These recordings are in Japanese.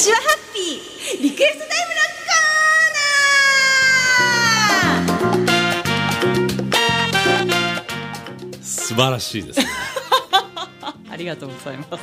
私はハッピーリクエストタイムのコーナー。 素晴らしいですねありがとうございます。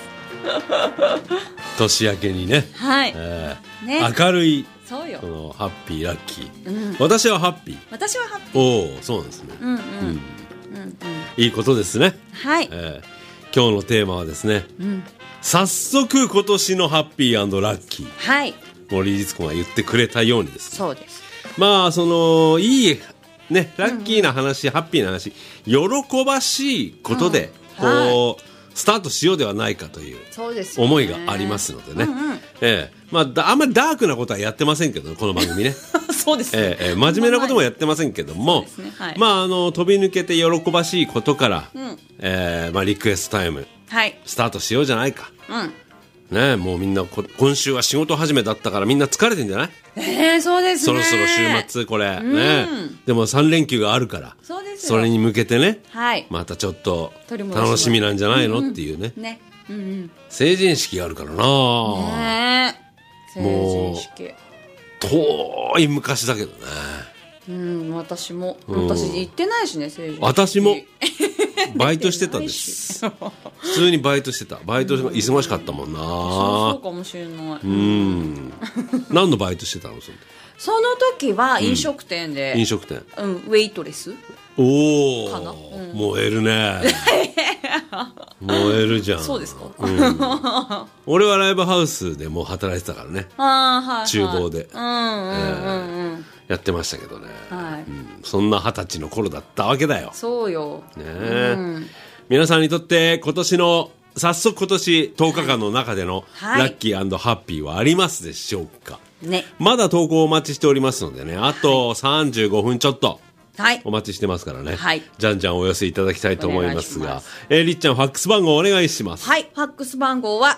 年明けにね、 はい、 ね、 明るいそうよ、 このハッピーラッキー、私はハッピー。 私はハッピー。 おお、そうなんですね。 いいいことですね。 はい、 今日のテーマはですね、早速今年のハッピー&ラッキー、 はい、 森律子が言ってくれたようにですね、 そうです。 まあそのいいね、ラッキーな話、ハッピーな話、喜ばしいことで、こう、スタートしようではないかという思いがありますのでね、まあ、あんまりダークなことはやってませんけどこの番組ねそうですね、 真面目なこともやってませんけども、まあ飛び抜けて喜ばしいことから、まあ、リクエストタイム、スタートしようじゃないか、ね、もうみんな今週は仕事始めだったからみんな疲れてんじゃない？ そうですね。 そろそろ週末これ、ね、でも3連休があるから、それに向けてね、またちょっと楽しみなんじゃないのっていうね、成人式があるからな、 成人式遠い昔だけどね。 私行ってないしね、成人式。 私もバイトしてたんです普通にバイトしてた。バイト忙しかったもんな。 そうかもしれない。 何のバイトしてたの？ その時は飲食店で、 飲食店、 ウェイトレス。 おお、燃えるね燃えるじゃん。 そうですか。 俺はライブハウスでもう働いてたからね、厨房でやってましたけどね、そんな20歳の頃だったわけだよ。 そうよ、 皆さんにとって早速今年10日間の中でのラッキー&ハッピーはありますでしょうか？まだ投稿お待ちしておりますのでね、あと35分ちょっとお待ちしてますからね、じゃんじゃんお寄せいただきたいと思いますが、りっちゃんファックス番号お願いします。 はい、ファックス番号は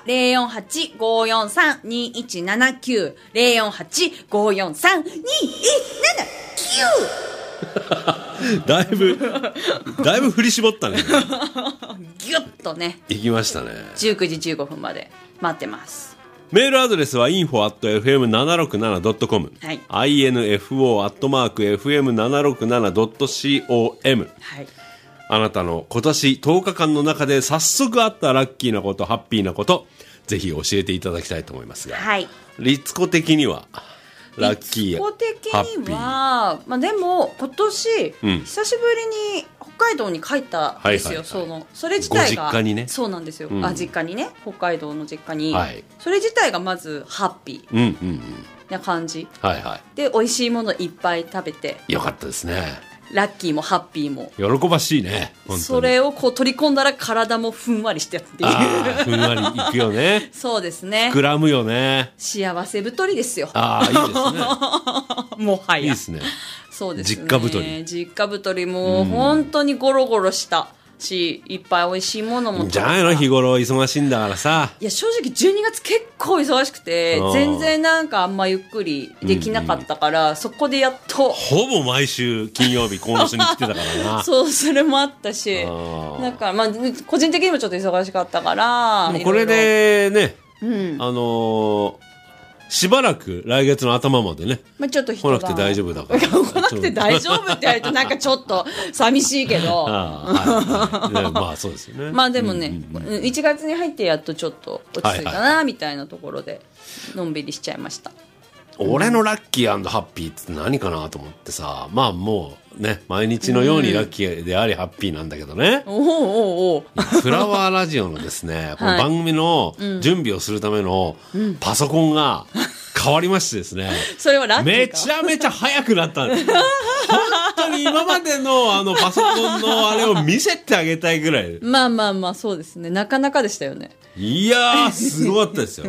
048-543-2179 048-543-2179 だいぶ振り絞ったねギュッとね行きましたね。 19時15分まで待ってます。 メールアドレスは info@fm767.com、info@fm767.com、あなたの今年10日間の中で早速あったラッキーなこと、ハッピーなこと、ぜひ教えていだきたいと思いますが、律子的にはラッキー、 律子的には、まあ、でも今年、久しぶりに北海道に帰ったんですよ。それ自体がご実家にね。 そうなんですよ、実家にね、北海道の実家に、それ自体がまずハッピーな感じ、で美味しいものいっぱい食べてよかったですね。 ラッキーもハッピーも喜ばしいね。本当にそれをこう取り込んだら体もふんわりしてっていう、 ふんわりいくよねそうですね、 膨らむよね。 幸せ太りですよ。 いいですねもはやいいですね。 そうですね、 実家太り、 実家太りも本当にゴロゴロしたし、いっぱい美味しいものもじゃないの、日頃忙しいんだからさ。 いや正直12月結構忙しくて全然なんかあんまゆっくりできなかったから、そこでやっとほぼ毎週金曜日コーナスに来てたからなそう、それもあったし、だからまあ個人的にもちょっと忙しかったから、 もうこれでね、しばらく来月の頭までね、 ちょっと来なくて大丈夫だから来なくて大丈夫って言われるとなんかちょっと寂しいけどまあそうですよね。 まあでもね、1月に入ってやっとちょっと落ち着いたなみたいなところでのんびりしちゃいました。 俺のラッキー&ハッピーって何かなと思ってさ、まあもうね、毎日のようにラッキーでありハッピーなんだけどね、フラワーラジオのですね、この番組の準備をするためのパソコンが変わりましてですね、 それはラッキーか。 めちゃめちゃ早くなったんです本当に今までのパソコンのあれを見せてあげたいぐらいまあそうですね、なかなかでしたよね。 いやーすごかったですよ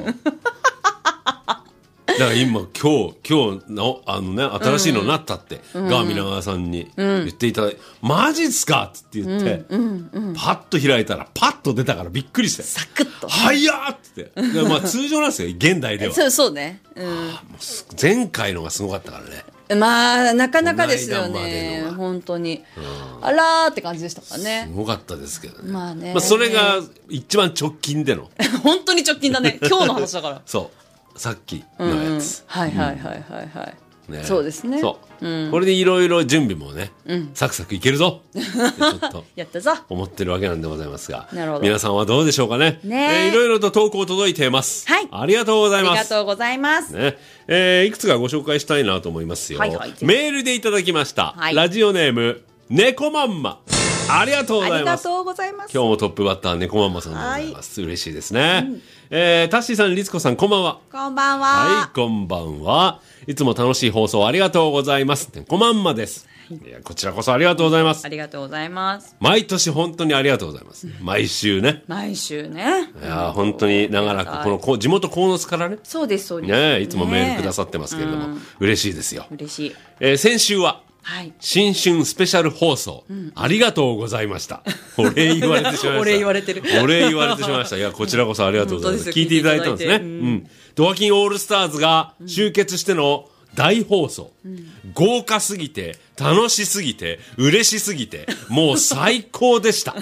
だから今の新しいのになったって、ガーミナガーさんに言っていただいて、マジっすかって言って、パッと開いたらパッと出たからびっくりして、 サクッとはいやーってまあ通常なんですよ現代ではそうね、もう前回のがすごかったからね。 まあなかなかですよね本当に、あらーって感じでしたからね。 すごかったですけどね。 まあそれが一番直近での本当に直近だね今日の話だからそうさっきのやつ。 はいはいはいはいはい。そうですね。 そう。これでいろいろ準備もね、サクサクいけるぞってちょっとやったぞ思ってるわけなんでございますが、 なるほど。 皆さんはどうでしょうかね。いろいろと投稿届いています。 はい。 ありがとうございます。 ありがとうございます。 ね。いくつかご紹介したいなと思いますよ。メールでいただきました。ラジオネーム、猫まんま。ありがとうございます。 ありがとうございます。 今日もトップバッター猫まんまさんでございます。嬉しいですね。タッシーさん、リツコさん、こんばんは。 こんばんは。 はい、こんばんは。いつも楽しい放送ありがとうございます。猫まんまです。いや、こちらこそありがとうございます。 ありがとうございます。 毎年本当にありがとうございます。毎週ね。 毎週ね。 いや、本当に長らく、この地元鴻巣からね。 そうです、そうです。 ね、いつもメールくださってますけれども、嬉しいですよ。 嬉しい。 先週は、新春スペシャル放送、ありがとうございました。お礼言われてしまいました。 お礼言われてる。 お礼言われてしまいました。いや、こちらこそありがとうございます。聞いていただいたんですね。ドアキンオールスターズが集結しての大放送。豪華すぎて、楽しすぎて、嬉しすぎて、もう最高でした。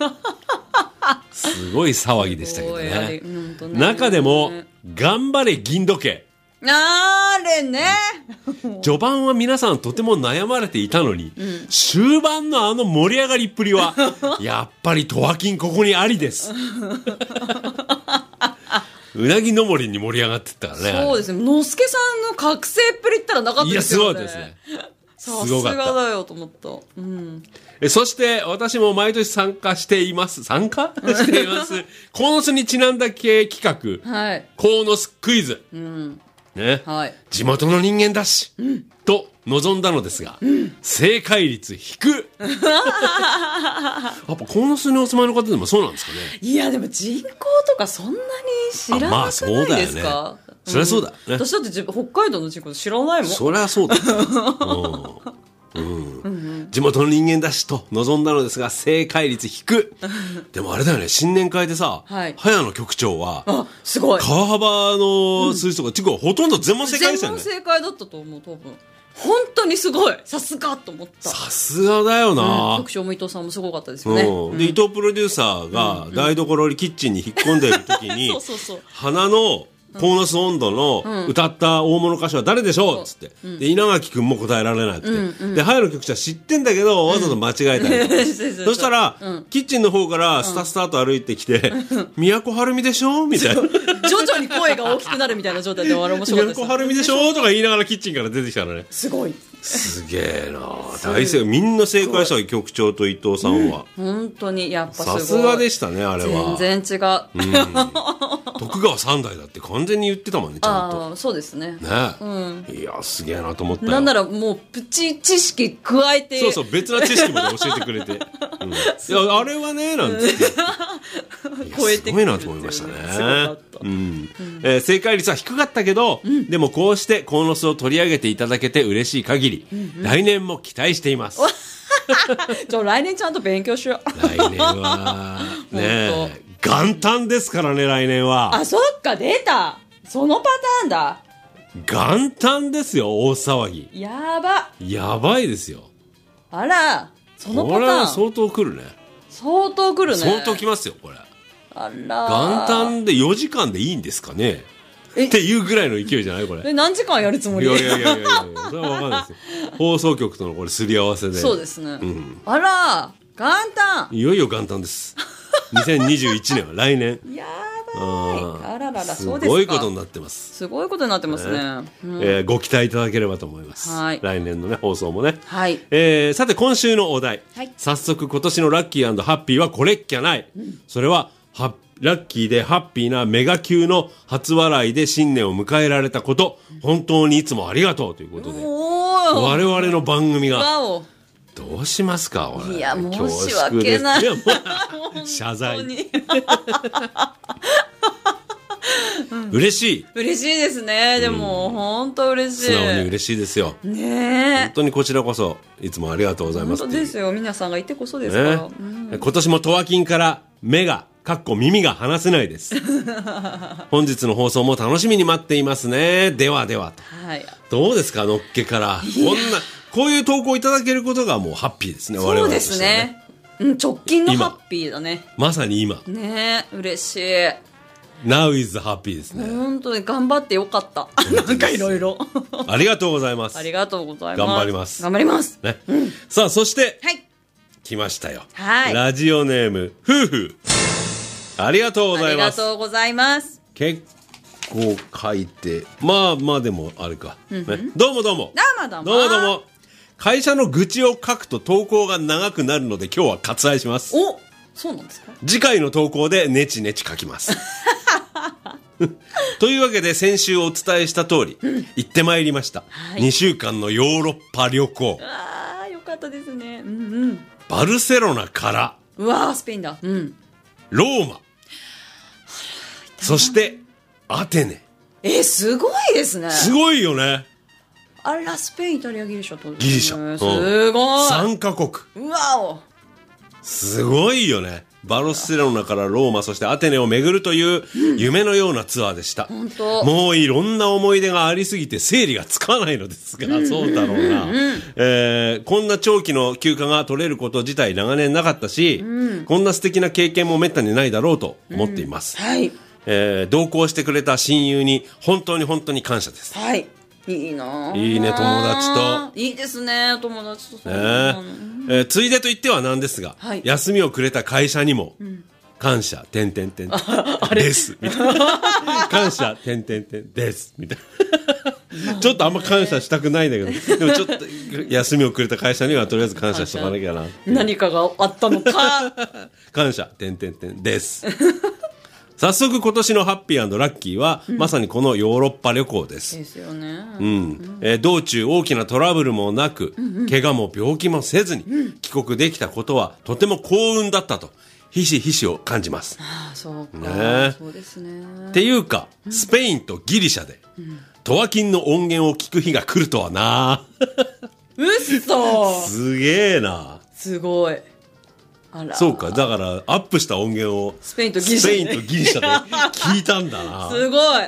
すごい騒ぎでしたけどね。中でも、頑張れ銀時計。 あれね。 序盤は皆さんとても悩まれていたのに、終盤のあの盛り上がりっぷりは、やっぱりトワキンここにありです。うなぎ登りに盛り上がってったからね。 そうですね。のすけさんの覚醒っぷりったらなかったですよね。 いや、すごいですね。 さすがだよと思った。 そして私も毎年参加しています。参加しています。鴻巣にちなんだ系企画。 はい。 鴻巣クイズ。ね、地元の人間だし、と望んだのですが、正解率低やっぱ鴻巣にお住まいの方でもそうなんですかね。 いやでも人口とかそんなに知らなくないですか。 そりゃそうだ、 私だって北海道の人口知らないもん。 そりゃそうだ、地元の人間だしと望んだのですが正解率低でもあれだよね、新年会でさ、早野局長はすごい川幅の数字とか地区はほとんど全問正解でしたよね。 全問正解だったと思う。多分本当にすごい、さすがと思った。 さすがだよな。 局長も伊藤さんもすごかったですよね。 で伊藤プロデューサーが台所にキッチンに引っ込んでいる時に花の鴻巣音頭の歌った大物歌手は誰でしょうっつって、で稲垣君も答えられなくて、で早野局長は知ってんだけどわざと間違えたりそしたら、キッチンの方からスタスタと歩いてきて「都はるみでしょ?」みたいな徐々に声が大きくなるみたいな状態で面白かったです。 都はるみでしょとか言いながらキッチンから出てきたらね、 すごいすげえな。大正解、みんな正解した局長と伊藤さんは、 本当にやっぱすごい、 さすがでしたね。あれは全然違う、 徳川三代だって完全に言ってたもんね、ちゃんと。そうですね。 いやすげえなと思ったよ。 なんならもうプチ知識加えて、 そう別な知識まで教えてくれて、いやあれはねなんつって超えてすごいなと思いましたね。正解率は低かったけど、でもこうして鴻巣を取り上げていただけて嬉しい限り、来年も期待しています。 来年ちゃんと勉強しよう。 来年はね元旦ですからね、来年は。 あ、そっか、出た。そのパターンだ。 元旦ですよ、大騒ぎ。やばいですよ。 あら、そのパターン。これは相当来るね。 相当来るね。 相当来ますよ、これ。 あら。 元旦で4時間でいいんですかねっていうぐらいの勢いじゃないこれ。 何時間やるつもり？ いやそれは分かんないですよ。放送局とのこれすり合わせで。 そうですね。あら、元旦。 いよいよ元旦です。2021年は来年。 やばい。あららら、そうですか。 すごいことになってます。 すごいことになってますね。 ご期待いただければと思います。来年のね放送もね。さて今週のお題。早速今年のラッキー&ハッピーはこれっきゃない。それはラッキーでハッピーなメガ級の初笑いで新年を迎えられたこと、本当にいつもありがとうということで、我々の番組がどうしますか。 いや申し訳ない。 謝罪。嬉しい。 嬉しいですね。でも本当嬉しい。 素直に嬉しいですよ。本当にこちらこそいつもありがとうございます。 本当ですよ。皆さんがいてこそですから。 今年もトワキンから目が耳が離せないです。本日の放送も楽しみに待っていますね。ではではと。どうですか、のっけからこういう投稿いただけることがもうハッピーですね。 そうですね。直近のハッピーだね。 まさに今。 ね、嬉しい。 Now is happy ですね。 本当に頑張ってよかった。なんかいろいろ。 ありがとうございます。 ありがとうございます。 頑張ります。 頑張ります。 ね。さあ、そして、はい。来ましたよ。はい。ラジオネーム、夫婦。ありがとうございます。ありがとうございます。結構書いて、まあでも、あれか。ね。どうもどうも。どうも。会社の愚痴を書くと投稿が長くなるので今日は割愛します。 お、そうなんですか。 次回の投稿でネチネチ書きます。というわけで先週お伝えした通り、行ってまいりました。2週間のヨーロッパ旅行。 ああ、よかったですね。 バルセロナから、 うわー、スペインだ。 ローマ。そして、アテネ。 すごいですね。 すごいよね。 あら、スペイン、イタリア、ギリシャと、 ギリシャ。 すごい。 3カ国。 うわお。 すごいよね。バルセロナからローマ、そしてアテネを巡るという夢のようなツアーでした。もういろんな思い出がありすぎて整理がつかないのですが、そうだろうな。こんな長期の休暇が取れること自体長年なかったし、こんな素敵な経験もめったにないだろうと思っています。はい。同行してくれた親友に本当に感謝です。はい。いいな。いいね、友達と。いいですね、友達と。ついでと言ってはなんですが、休みをくれた会社にも、感謝、です。みたいな。感謝、です。みたいな。ちょっとあんま感謝したくないんだけど、でもちょっと休みをくれた会社にはとりあえず感謝しとかなきゃな。 何かがあったのか。 感謝、です。早速今年のハッピー&ラッキーは、まさにこのヨーロッパ旅行です。ですよね。道中大きなトラブルもなく、怪我も病気もせずに、帰国できたことはとても幸運だったと、ひしひしを感じます。ああ、そうか。ね、そうですね。っていうか、スペインとギリシャで、トワキンの音源を聞く日が来るとはな。 うっそすげえな。 すごい。 そうか、だからアップした音源をスペインとギリシャで聞いたんだな。 すごい。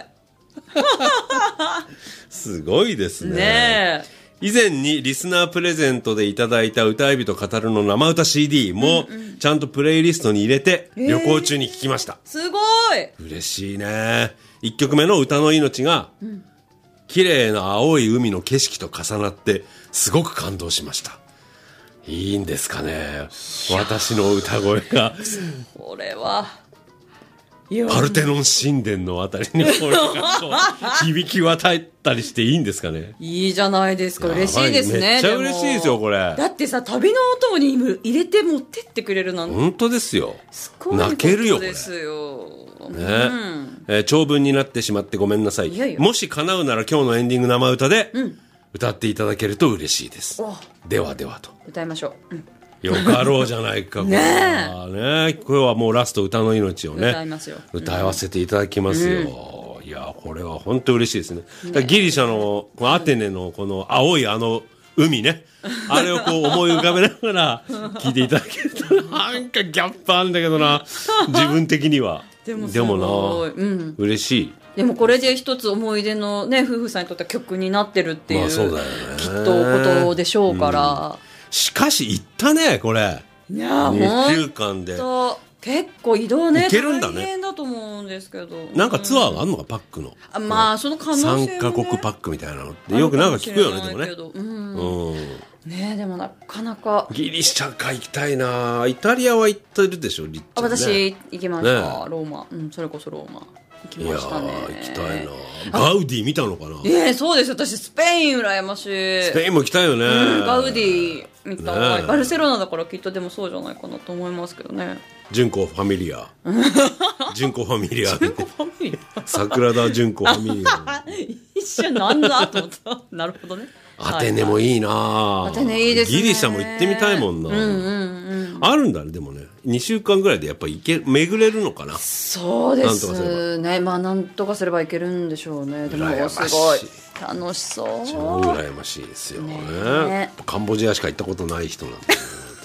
すごいですね。以前にリスナープレゼントでいただいた歌い人語るの生歌 CD もちゃんとプレイリストに入れて旅行中に聴きました。 すごい。 嬉しいね。1曲目の歌の命が綺麗な青い海の景色と重なってすごく感動しました。いいんですかね、私の歌声が。これはパルテノン神殿のあたりに響き渡ったりしていいんですかね。 いいじゃないですか。嬉しいですね。 めっちゃ嬉しいですよこれ。 だってさ、旅のお供に入れて持ってってくれるなんて。 本当ですよ。泣けるよこれ。ですよ。ね、長文になってしまってごめんなさい。もし叶うなら今日のエンディング生歌で、歌っていただけると嬉しいです。ではではと。 歌いましょう。よかろうじゃないか。ねえ。これはもうラスト歌の命をね。歌いますよ。歌わせていただきますよ。いや、これは本当嬉しいですね。ギリシャのアテネのこの青い海ね。あれをこう思い浮かべながら聴いていただけると、なんかギャップあるんだけどな。自分的には。でもな、嬉しい。 でもこれで一つ思い出のね、夫婦さんにとっては曲になってるっていう、まあそうだよね、きっとことでしょうから、 しかし行ったねこれ。いや2週間で結構移動ね、 行けるんだね。 大変だと思うんですけど、 なんかツアーがあるのか、パックの。 まあその可能性もね、 3カ国パックみたいなのってよくなんか聞くよね。でもね、 ね、でもなかなかギリシャか行きたいな。イタリアは行ってるでしょ、リッチャーね。 私行きました、ローマ。それこそローマ行きましたね。 行きたいな。ガウディ見たのかな。 そうです。私スペイン羨ましい。 スペインも行きたいよね。 ガウディ見たい。バルセロナだからきっとでもそうじゃないかなと思いますけどね。 純子ファミリア。純子ファミリア。桜田純子ファミリア。 一瞬なんだと思った。なるほどね。 アテネもいいな。 アテネいいですね。 ギリシャも行ってみたいもんな。あるんだね。でもね、2週間ぐらいでやっぱ巡れるのかな。 そうですね。まあなんとかすればいけるんでしょうね。でもすごい楽しそう。 超羨ましいですよね。カンボジアしか行ったことない人なんで、私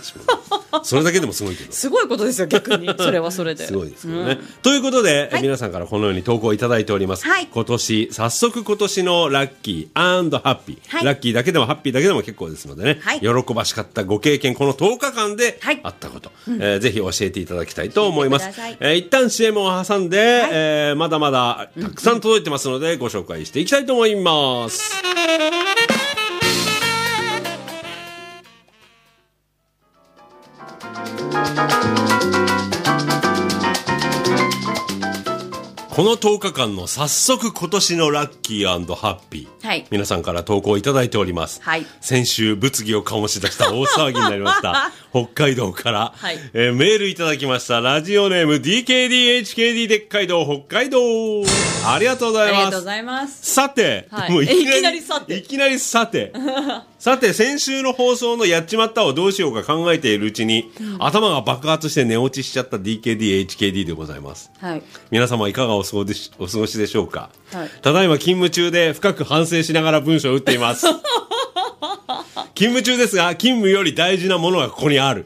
私もそれだけでもすごいけどすごいことですよ逆にそれはそれですごいですけどね、ということで、皆さんからこのように投稿いただいております、早速今年のラッキー&ハッピー、ラッキーだけでもハッピーだけでも結構ですのでね、喜ばしかったご経験この10日間であったこと、ぜひ教えていただきたいと思います。一旦 CM を挟んで、まだまだたくさん届いてますので、ご紹介していきたいと思います。この10日間の早速今年のラッキー&ハッピー、皆さんから投稿いただいております、先週物議を醸し出した大騒ぎになりました北海道から、メールいただきました。ラジオネーム DKDHKD でっかい道北海道、ありがとうございます。ありがとうございます。さて、もういきなりさてさて先週の放送のやっちまったをどうしようか考えているうちに、頭が爆発して寝落ちしちゃった DKDHKD でございます、皆様いかがお過ごしでしょうか、ただいま勤務中で深く反省しながら文章を打っています勤務中ですが勤務より大事なものがここにある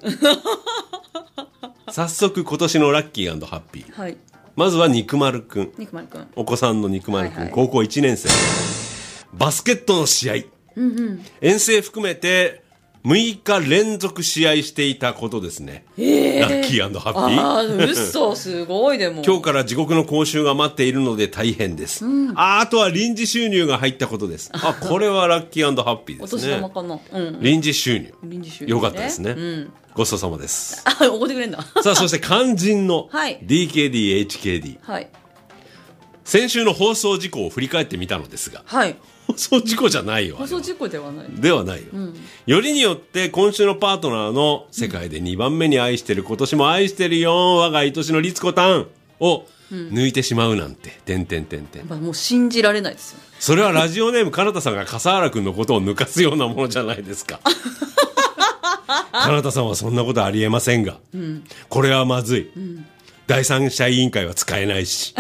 早速今年のラッキー&ハッピー、まずは肉丸くん、お子さんの肉丸くん、高校1年生、バスケットの試合、遠征含めて6日連続試合していたことですね、ラッキー&ハッピー。 嘘すごい。でも今日から地獄の講習が待っているので大変です、あとは臨時収入が入ったことです。これはラッキー&ハッピーですね。お年玉かな、臨時収入よかったですね、ごちそうさまです。 おごってくれんださあそして肝心の DKDHKD、先週の放送事項を振り返ってみたのですが、放送事故じゃないよ。 放送事故ではない。 ではないよ、よりによって今週のパートナーの世界で2番目に愛してる、今年も愛してるよ我が愛しの律子たんを抜いてしまうなんて、 もう信じられないですよ。 それはラジオネームかなたさんが笠原君のことを抜かすようなものじゃないですかかなたさんはそんなことありえませんが、これはまずい、第三者委員会は使えないし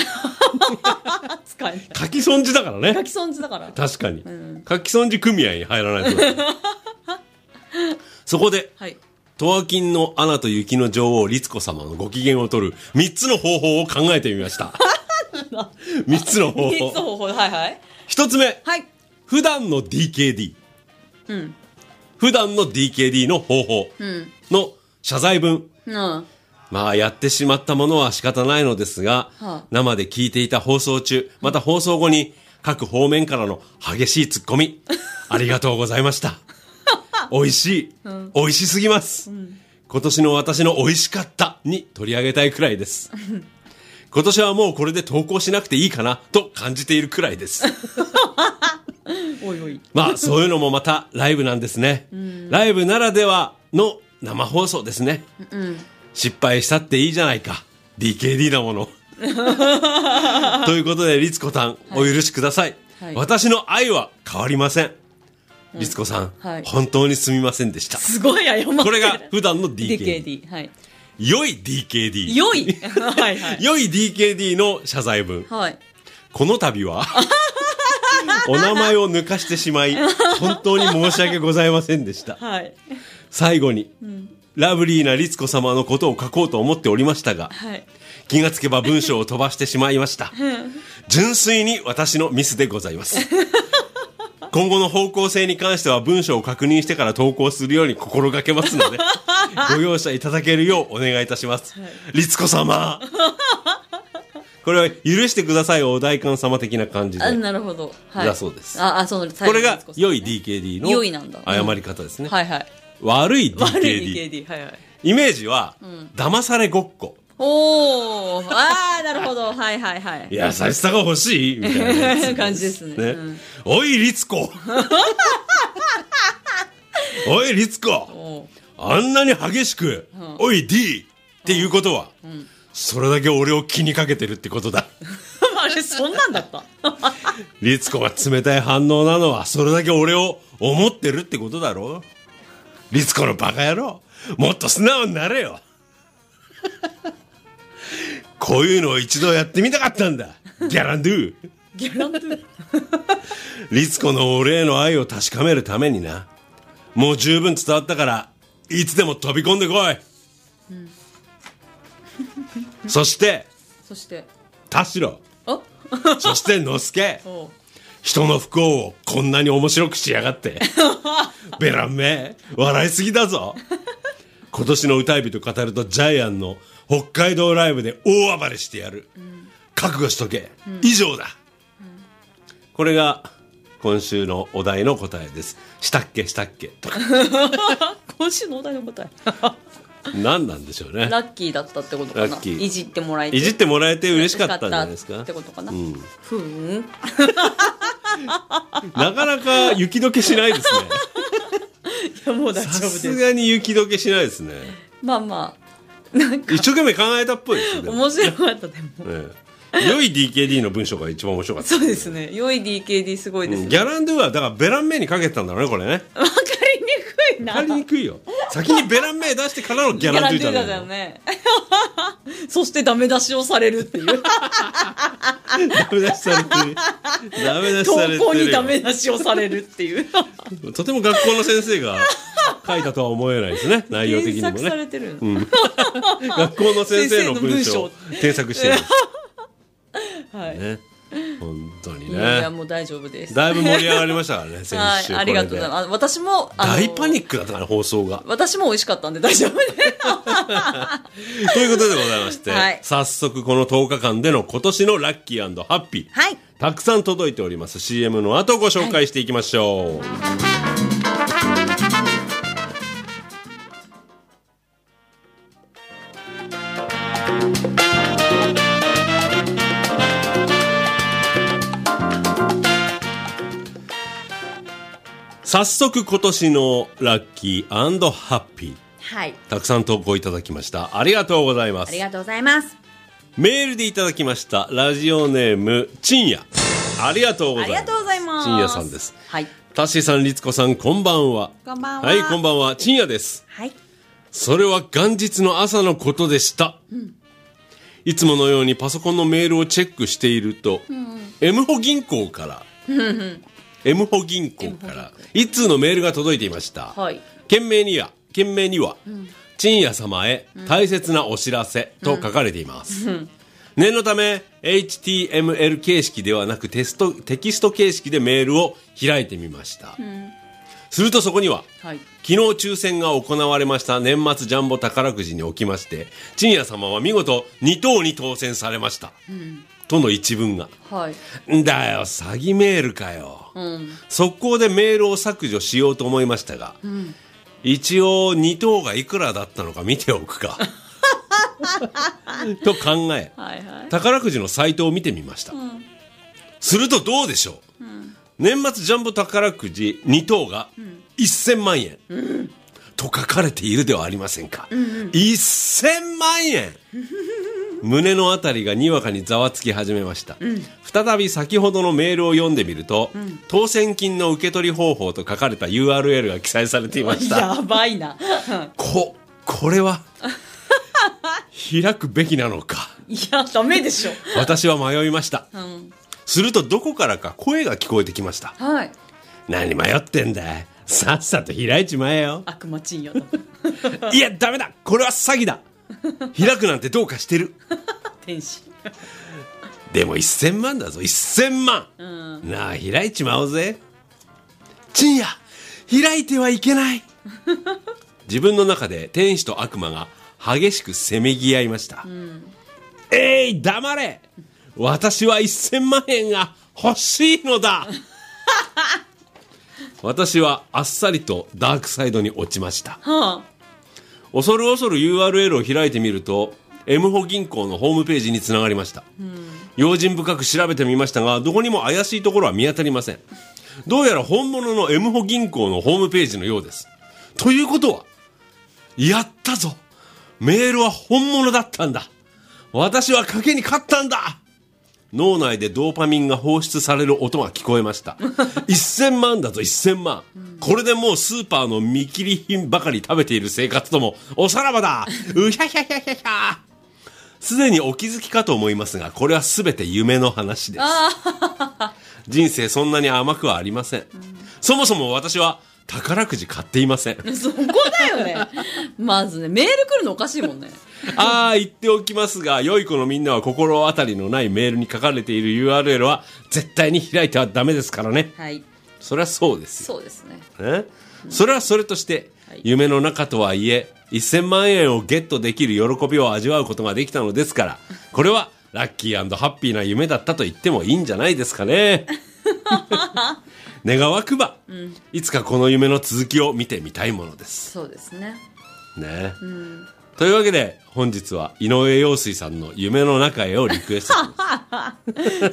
書き損じだからね。 書き損じだから確かに、書き損じ組合に入らないとそこで、トワキンのアナと雪の女王律子様のご機嫌を取る3つの方法を考えてみました3つの方法、1つ目、普段の DKD、普段の DKD の方法の謝罪文、まあやってしまったものは仕方ないのですが、生で聞いていた放送中、また放送後に各方面からの激しいツッコミありがとうございました美味しい、美味しすぎます、今年の私の美味しかったに取り上げたいくらいです今年はもうこれで投稿しなくていいかなと感じているくらいですおいおい、 まあそういうのもまたライブなんですね、ライブならではの生放送ですね、失敗したっていいじゃないか DKD なものということで律子さん、お許しください、私の愛は変わりません。律子さん、本当にすみませんでした。 すごい謝ってる。 これが普段の DKD、良い DKD、 良い良い DKD の謝罪文、この度はお名前を抜かしてしまい本当に申し訳ございませんでした、最後に、ラブリーな律子様のことを書こうと思っておりましたが、気がつけば文章を飛ばしてしまいました純粋に私のミスでございます今後の方向性に関しては文章を確認してから投稿するように心がけますのでご容赦いただけるようお願いいたします、律子様これは許してくださいお代官様的な感じで。 なるほど、 だそうです。 これが良い DKD の謝り方ですね。悪い DKD、イメージは、騙されごっこ。 なるほど、 優しさが欲しいみたいな感じですね、 おい律子おい律子、あんなに激しく、おい D っていうことは、それだけ俺を気にかけてるってことだあれそんなんだった律子が冷たい反応なのはそれだけ俺を思ってるってことだろ。律子のバカ野郎、もっと素直になれよこういうのを一度やってみたかったんだ。ギャランドゥ律子の俺への愛を確かめるためにな。もう十分伝わったからいつでも飛び込んでこい、そして田代そして之助、人の不幸をこんなに面白くしやがってベランめ笑いすぎだぞ今年の歌い人語るとジャイアンの北海道ライブで大暴れしてやる、覚悟しとけ、以上だ、これが今週のお題の答えです。したっけとか今週のお題の答え何なんでしょうね。 ラッキーだったってことかな。いじってもらえて嬉しかったんじゃないですかってことかな、 なかなか雪解けしないですねいやもう大丈夫です。 さすがに雪解けしないですね。 まあなんか一生懸命考えたっぽいですよ。 面白かったでも、 良い DKD の文章が一番面白かった、 そうですね。良い DKD すごいですね、 ギャランドゥはだからベランメイにかけてたんだろうね、これね。 分かりにくいな。 分かりにくいよ。先にベランメイ出してからのギャランドゥじゃないのねそしてダメ出しをされるっていうダメ出しされてる投稿にダメ出しをされるっていうとても学校の先生が書いたとは思えないですね、内容的にもね。 添削されてる、 学校の先生の文章を添削してるはい、 ね、本当にね。 いやもう大丈夫です。 だいぶ盛り上がりましたからね先週。 ありがとうございます。私も大パニックだったから放送が。 私も美味しかったんで大丈夫ですということでございまして、早速この10日間での今年のラッキー&ハッピー、たくさん届いております。 CM の後ご紹介していきましょう、早速今年のラッキー&ハッピー、たくさん投稿いただきました。ありがとうございます。 ありがとうございます。 メールでいただきました。ラジオネームちんや、ありがとうございます。 ありがとうございます。 ちんやさんです。タッシーさん、律子さん、こんばんは。 こんばんは。 はい、こんばんは。ちんやです。それは元日の朝のことでした、いつものようにパソコンのメールをチェックしていると、M ホ銀行から一通のメールが届いていました。件名には、ちんや様へ大切なお知らせと書かれています。念のため HTML 形式ではなくテキスト形式でメールを開いてみました。するとそこには、昨日抽選が行われました年末ジャンボ宝くじにおきまして、ちんや様は見事2等に当選されました、との一文が、んだよ詐欺メールかよ、速攻でメールを削除しようと思いましたが、一応2等がいくらだったのか見ておくかと考え、宝くじのサイトを見てみました。するとどうでしょう、年末ジャンボ宝くじ2等が1000万円、と書かれているではありませんか。1000万円胸のあたりがにわかにざわつき始めました。再び先ほどのメールを読んでみると、当選金の受け取り方法と書かれた URL が記載されていました。 やばいなこれは開くべきなのか。 いやダメでしょ。 私は迷いました、するとどこからか声が聞こえてきました。何迷ってんだい、さっさと開いちまえよ。 悪魔ちんやいやダメだ、これは詐欺だ、開くなんてどうかしてる天使でも1000万だぞ、1000万、なあ開いちまおうぜ。ちんや開いてはいけない自分の中で天使と悪魔が激しくせめぎ合いました。黙れ、私は1000万円が欲しいのだ私はあっさりとダークサイドに落ちました。恐る恐る URL を開いてみると M ホ銀行のホームページにつながりました。用心深く調べてみましたが、どこにも怪しいところは見当たりません。どうやら本物の M ホ銀行のホームページのようです。ということは、やったぞ、メールは本物だったんだ、私は賭けに勝ったんだ。脳内でドーパミンが放出される音が聞こえました1000万だぞ、1000万、これでもうスーパーの見切り品ばかり食べている生活ともおさらばだ。うひゃひゃひゃひゃひゃ。すでにお気づきかと思いますが、これは全て夢の話です人生そんなに甘くはありません。そもそも私は宝くじ買っていません。 そこだよね。まずね、メール来るのおかしいもんね。 言っておきますが、良い子のみんなは心当たりのないメールに書かれている URL は絶対に開いてはダメですからね。 はい。 それはそうですよ。 そうですね。 それはそれとして、夢の中とはいえ、1000万円をゲットできる喜びを味わうことができたのですから、これはラッキー&ハッピーな夢だったと言ってもいいんじゃないですかね。願わくば、いつかこの夢の続きを見てみたいものです。 そうですね。 ね、というわけで本日は井上陽水さんの夢の中へをリクエストします。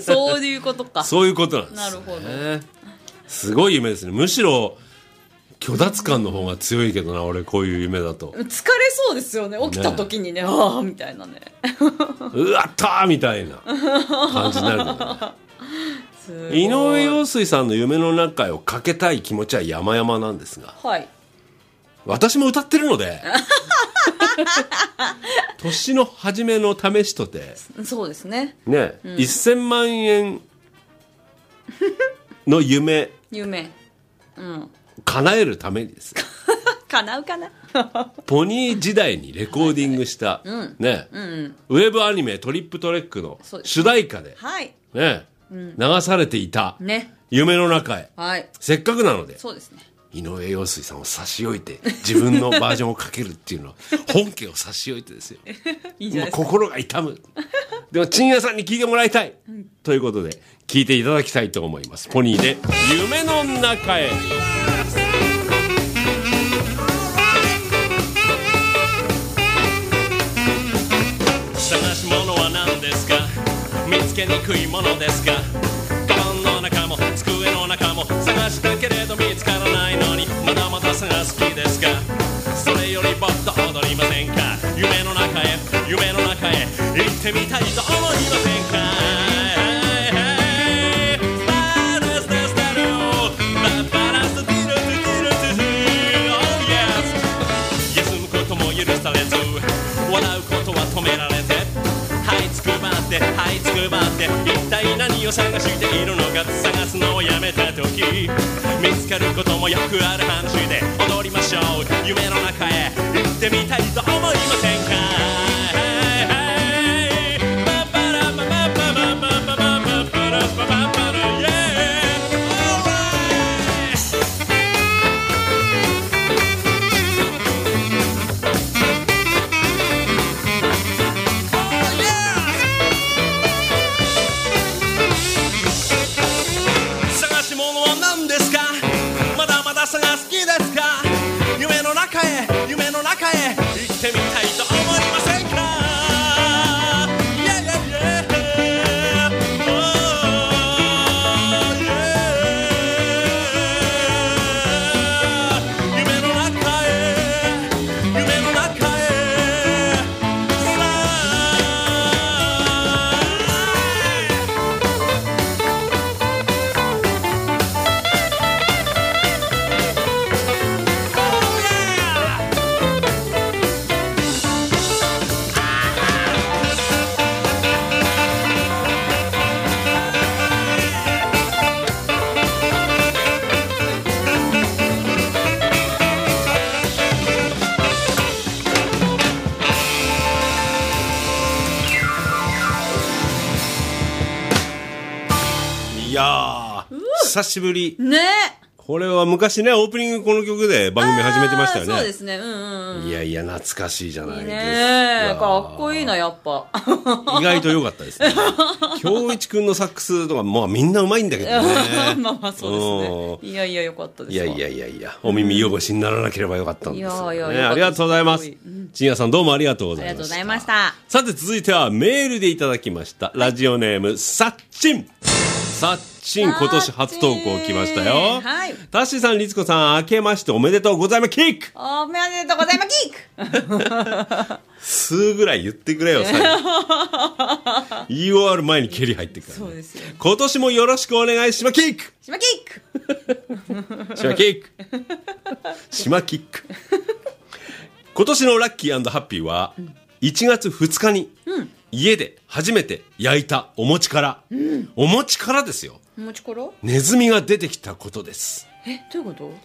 そういうことか。 そういうことなんです、 なるほど。 すごい夢ですね。むしろ虚脱感の方が強いけどな、俺こういう夢だと疲れそうですよね。起きた時にね、ああみたいなね。 うわったーみたいな感じになるからね。井上陽水さんの夢の中へをかけたい気持ちは山々なんですが、 はい、 私も歌ってるので年の初めの試しとて、 そうですね。 ね、1000万円の夢叶えるためにですね叶うかなポニー時代にレコーディングした、ね、ウェブアニメトリップトレックの主題歌で、ね、流されていた夢の中へ、せっかくなので、 そうですね、 井上陽水さんを差し置いて自分のバージョンをかけるっていうのは本家を差し置いてですよ。 いいじゃないですか。 心が痛む。でもちんやさんに聞いてもらいたい、ということで聞いていただきたいと思います。ポニーで夢の中へ。探し物は何ですか、見つけにくいものですか、カバンの中も机の中も探したけれど見つからないのにまだまだ探す気ですか、それよりもっと踊りませんか、夢の中へ夢の中へ行ってみたいと思いませんか。休むことも許されず笑うことは止められて、はいつくばってはいつくばって一体何を探しているのか、探すのをやめた時見つかることもよくある話で、踊りましょう夢の中へ行ってみたいと思いませんか。久しぶりね。 これは昔ね、オープニングこの曲で番組始めてましたよね。 そうですね。いやいや懐かしいじゃないですか。 ね、かっこいいなやっぱ。 意外と良かったですね。京一くんのサックスとかまあみんなうまいんだけどね。 まあまあそうですね。いやいや良かったです。 いやお耳汚しにならなければよかったんですよ、ね。ありがとうございます。ちんやさんどうもありがとうございました。 ありがとうございました。 さて続いてはメールでいただきました。ラジオネームさっちん。さっちん、今年初投稿来ましたよ。はい。タッシーさん、律子さん、明けましておめでとうございます。キック。 おめでとうございます。キック。 数ぐらい言ってくれよ、最後。言い終わる前に蹴り入ってくる、ね。 そうですよ。 今年もよろしくお願いします。キック。 しまキック。 しまキック。しまキック。今年のラッキー&ハッピーは、1月2日に、家で初めて焼いたお餅から、お餅からですよ。 お餅から？ ネズミが出てきたことです。 どういうこと？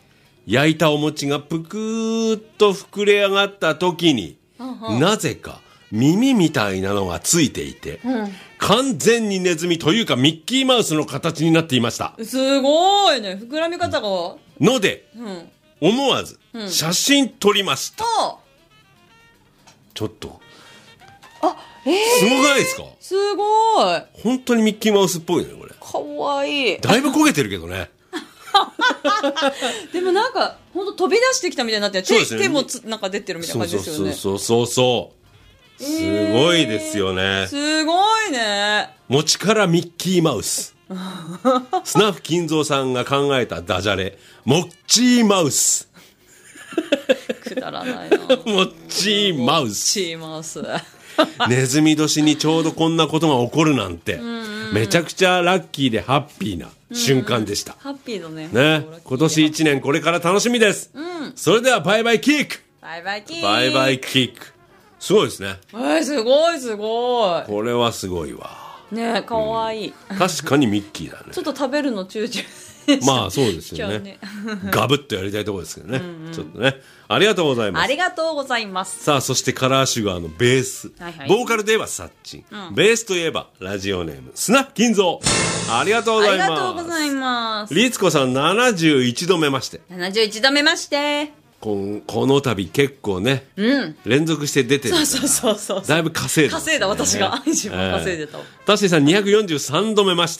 焼いたお餅がぷくーっと膨れ上がった時に、なぜか耳みたいなのがついていて、完全にネズミというかミッキーマウスの形になっていました。 すごいね、膨らみ方がので、思わず写真撮りました。ちょっとすごくないですか？ すごい。 本当にミッキーマウスっぽいね、これ。 かわいい。 だいぶ焦げてるけどね。 でもなんか本当飛び出してきたみたいになってる。手もなんか出てるみたいな感じですよね。 そうすごいですよね。 すごいね。 餅からミッキーマウス。スナフ金蔵さんが考えたダジャレ、モッチーマウス。 くだらないな。モッチーマウス。 モッチーマウス。 ネズミ年にちょうどこんなことが起こるなんて、めちゃくちゃラッキーでハッピーな瞬間でした。 ハッピーだね。 今年1年これから楽しみです。それではバイバイキック。 バイバイキック。 バイバイキック。すごいですね。 すごいすごい。 これはすごいわ。 ね、かわいい。 確かにミッキーだね。 ちょっと食べるの躊躇。 まあそうですよね。ガブッとやりたいところですけどね。ちょっとね。ありがとうございます。 ありがとうございます。 さあ、そしてカラーシュガーのベース。ボーカルといえばサッチン。ベースといえばラジオネームスナフ金蔵。ありがとうございます。 ありがとうございます。 律子さん71度目まして。 71度目まして。 この度結構ね、連続して出てるから。 そう。 だいぶ稼いだ。 稼いだ、私が。一番稼いでた。 タッシーさん243度目まして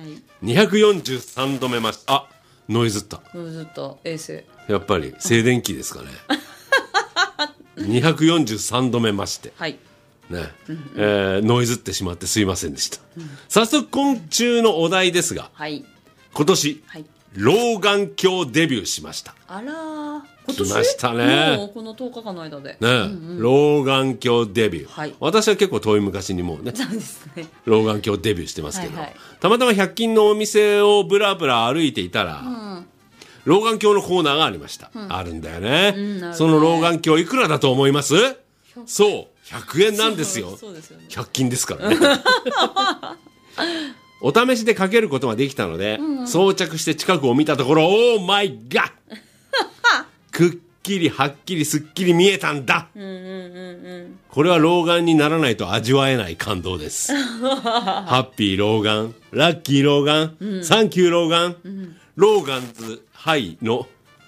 。243度目まして。あ、ノイズった。衛星。やっぱり静電気ですかね。243度目まして。ね、ノイズってしまってすいませんでした。早速今週のお題ですが、今年、老眼鏡デビューしました。 あらー。 来ましたね。 もうこの10日間の間で。 老眼鏡デビュー。私は結構遠い昔にもうね、老眼鏡デビューしてますけど、たまたま100均のお店をブラブラ歩いていたら、老眼鏡のコーナーがありました。あるんだよね。その老眼鏡いくらだと思います？そう、100円なんですよ。100均ですからね。お試しでかけることができたので、装着して近くを見たところ、オーマイガッ！くっきりはっきりすっきり見えたんだ。これは老眼にならないと味わえない感動です。ハッピー老眼、ラッキー老眼、サンキュー老眼、ローガンズハイの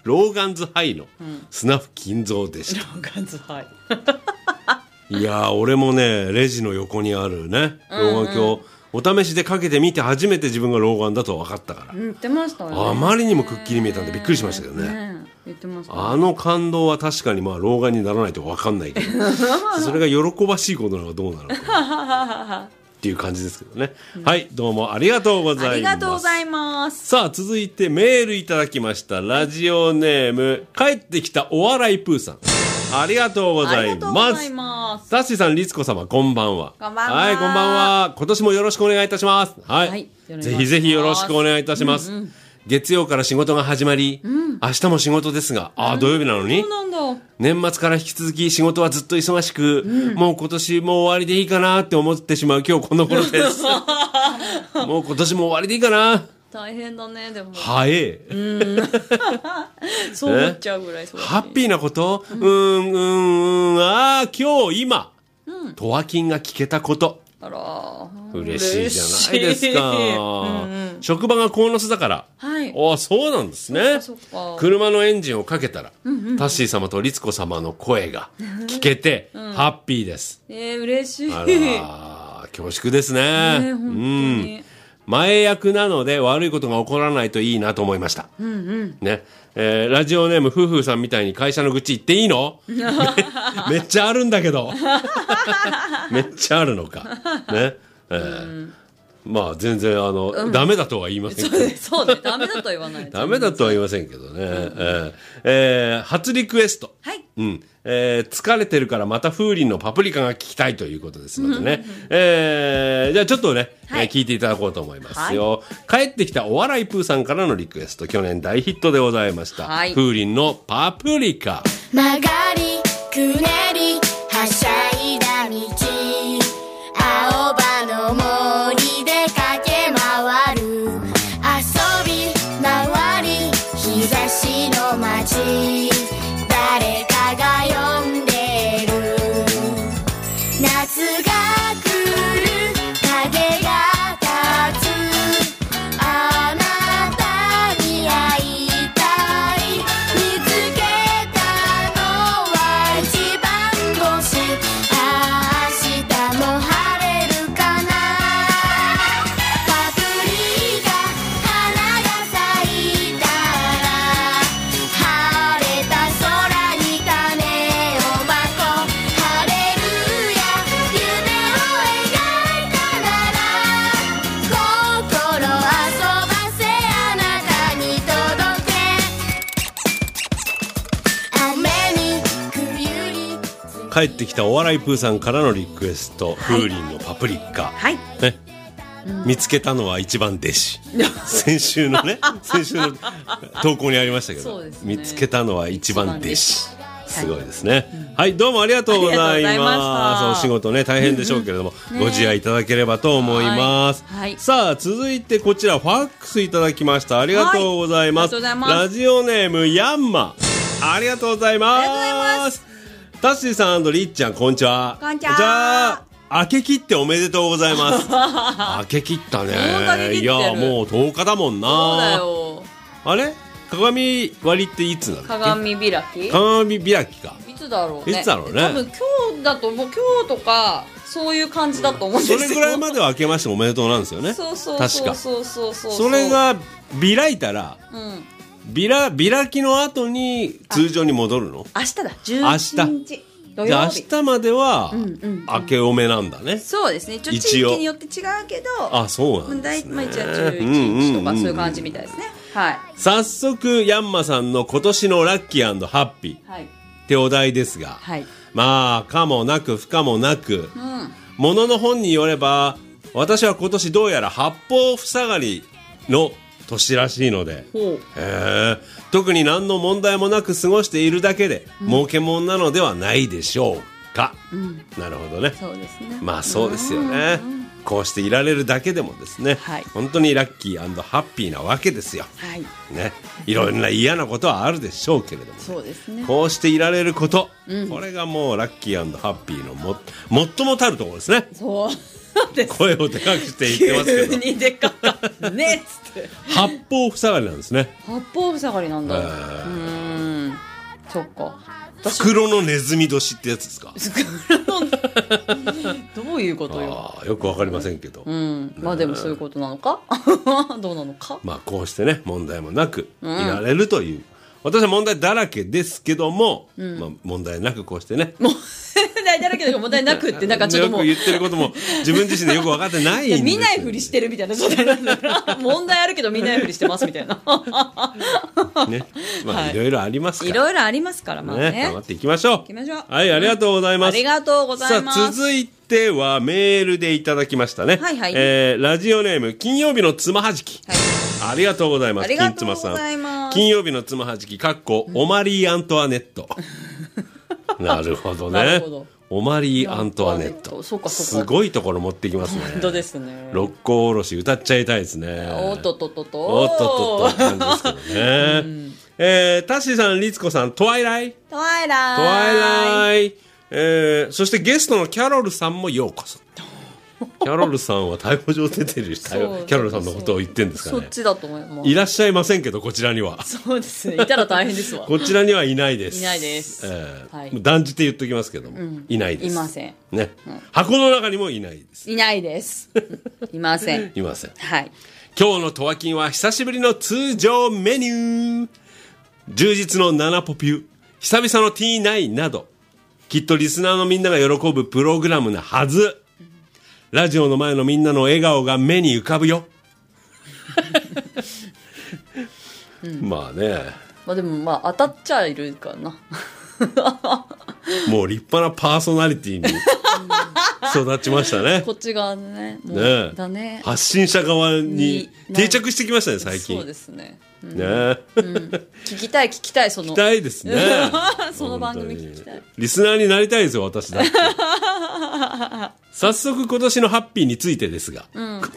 スナフ金蔵でした。 ローガンズハイ。いやー、俺もね、レジの横にあるね、老眼鏡、お試しでかけてみて初めて自分が老眼だと分かったから。 言ってましたね。 あまりにもくっきり見えたんでびっくりしましたけどね。 言ってましたね。 あの感動は確かにまあ老眼にならないと分かんないけど、それが喜ばしいことなのかどうなのかっていう感じですけどね。はい、どうもありがとうございます。ありがとうございます。さあ、続いてメールいただきました。ラジオネーム、帰ってきたお笑いプーさん。ありがとうございます。タッシーさん、律子様、こんばんは。 こんばんは。 はい、こんばんは。今年もよろしくお願いいたします。はい。ぜひぜひよろしくお願いいたします。月曜から仕事が始まり、明日も仕事ですが、土曜日なのに、年末から引き続き仕事はずっと忙しく、もう今年も終わりでいいかなって思ってしまう今日この頃です。もう今年も終わりでいいかな。 大変だね、でも。 早え。 そう思っちゃうぐらい。 ハッピーなこと？今日今、トワキンが聞けたこと。 あら、 嬉しいじゃないですか。職場が鴻巣だから。そうなんですね。車のエンジンをかけたら、タッシー様と律子様の声が聞けて、ハッピーです。 嬉しい。 あら、恐縮ですね。前役なので悪いことが起こらないといいなと思いました。ね。ラジオネーム夫婦さんみたいに会社の愚痴言っていいの？めっちゃあるんだけど。めっちゃあるのか。ね。まあ全然ダメだとは言いませんけど。 そうね、ダメだとは言わない。 ダメだとは言いませんけどね。初リクエスト。はい。疲れてるからまた風鈴のパプリカが聞きたいということですのでね。じゃあちょっとね、聞いていただこうと思いますよ。帰ってきたお笑いプーさんからのリクエスト。去年大ヒットでございました。風鈴のパプリカ。 曲がりくねりはしゃいだ道、青葉の森で駆け回る、遊び回り日差しの街帰ってきたお笑いプーさんからのリクエスト、風鈴のパプリカ、 はいね、見つけたのは一番弟子先週の投稿にありましたけど、ね、見つけたのは一番弟子、すごいですね、はい、どうもありがとうございます。お仕事ね大変でしょうけれども、ご自愛いただければと思います、さあ続いてこちらファックスいただきました。ありがとうございます、ラジオネームヤンマ、ありがとうございます。タッシーさん&リッちゃん、こんにちは。 こんにちは。 明け切っておめでとうございます明け切ったね。いやもう10日だもんな。 そうだよ。 あれ鏡割りっていつなの？ 鏡開き？ 鏡開きか。 いつだろうね。 いつだろうね。 多分今日だともう今日とかそういう感じだと思うんですよ。 それぐらいまでは明けましておめでとうなんですよね。 そうそう確か。それが開いたら、開きの後に通常に戻るの？ 明日だ。11日。 じゃあ明日までは明けおめなんだね。 そうですね。地域によって違うけど、 あ、そうなんですね。 一応11日とかそういう感じみたいですね。はい。 早速ヤンマさんの今年のラッキー&ハッピーってお題ですが、まあ可もなく不可もなく、ものの本によれば私は今年どうやら八方塞がりの年らしいので、特に何の問題もなく過ごしているだけで、儲けもんなのではないでしょうか、なるほどね。 そうですね。 まあそうですよね、こうしていられるだけでもですね、本当にラッキー&ハッピーなわけですよ、ね、いろんな嫌なことはあるでしょうけれども、 そうですね、 こうしていられること、これがもうラッキー&ハッピーの最もたるところですね。 そう声をでかくして言ってますけど、 急にでかかねっつって八方塞がりなんですね。 八方塞がりなんだ。そっか。 袋のネズミ年ってやつですか？ どういうことよ。 よくわかりませんけど、 まあでもそういうことなのかどうなのか。まあこうしてね問題もなくいられるという、私は問題だらけですけども、まあ問題なくこうしてね問題だらけだから問題なくってなんかちょっともうよく言ってることも自分自身でよく分かってないんですよ、 見ないふりしてるみたいな状態なんだから問題あるけど見ないふりしてますみたいなね、まあいろいろありますから、 いろいろありますから、まあね、 頑張っていきましょう。はい、ありがとうございます。 ありがとうございます。 さあ続いてはメールでいただきましたね。ラジオネーム金曜日のつまはじき、ありがとうございます。金妻さん、金曜日のつまはじきオマリー・アントワネットなるほどね。オマリー・アントワネット、すごいところ持ってきますね。 本当ですね。 六甲おろし歌っちゃいたいですね。 おっとっとっとっとおっとっとっと感じですけどね。タッシーさん、リツコさん、トワイライ、そしてゲストのキャロルさんもようこそ。キャロルさんは逮捕状出てるキャロルさんのことを言ってるんですかね。 そっちだと思います。 いらっしゃいませんけど、こちらには。 そうですね。いたら大変ですわ。 こちらにはいないです。 いないです。 断じて言っときますけども、いないです。 いません。 ね。箱の中にもいないです。 いないです。いません。 いません。 はい。 今日のトワキンは久しぶりの通常メニュー。充実の7ポピュ、久々の T9 など、きっとリスナーのみんなが喜ぶプログラムなはず。ラジオの前のみんなの笑顔が目に浮かぶよ。まあね。 まあでもまあ当たっちゃいるかな。 もう立派なパーソナリティに育ちましたね。 こっち側ね。もうだね。 発信者側に定着してきましたね、最近。 そうですね。 聞きたいその。 聞きたいですね。 その番組聞きたい。 リスナーになりたいですよ、私だって。早速今年のハッピーについてですが、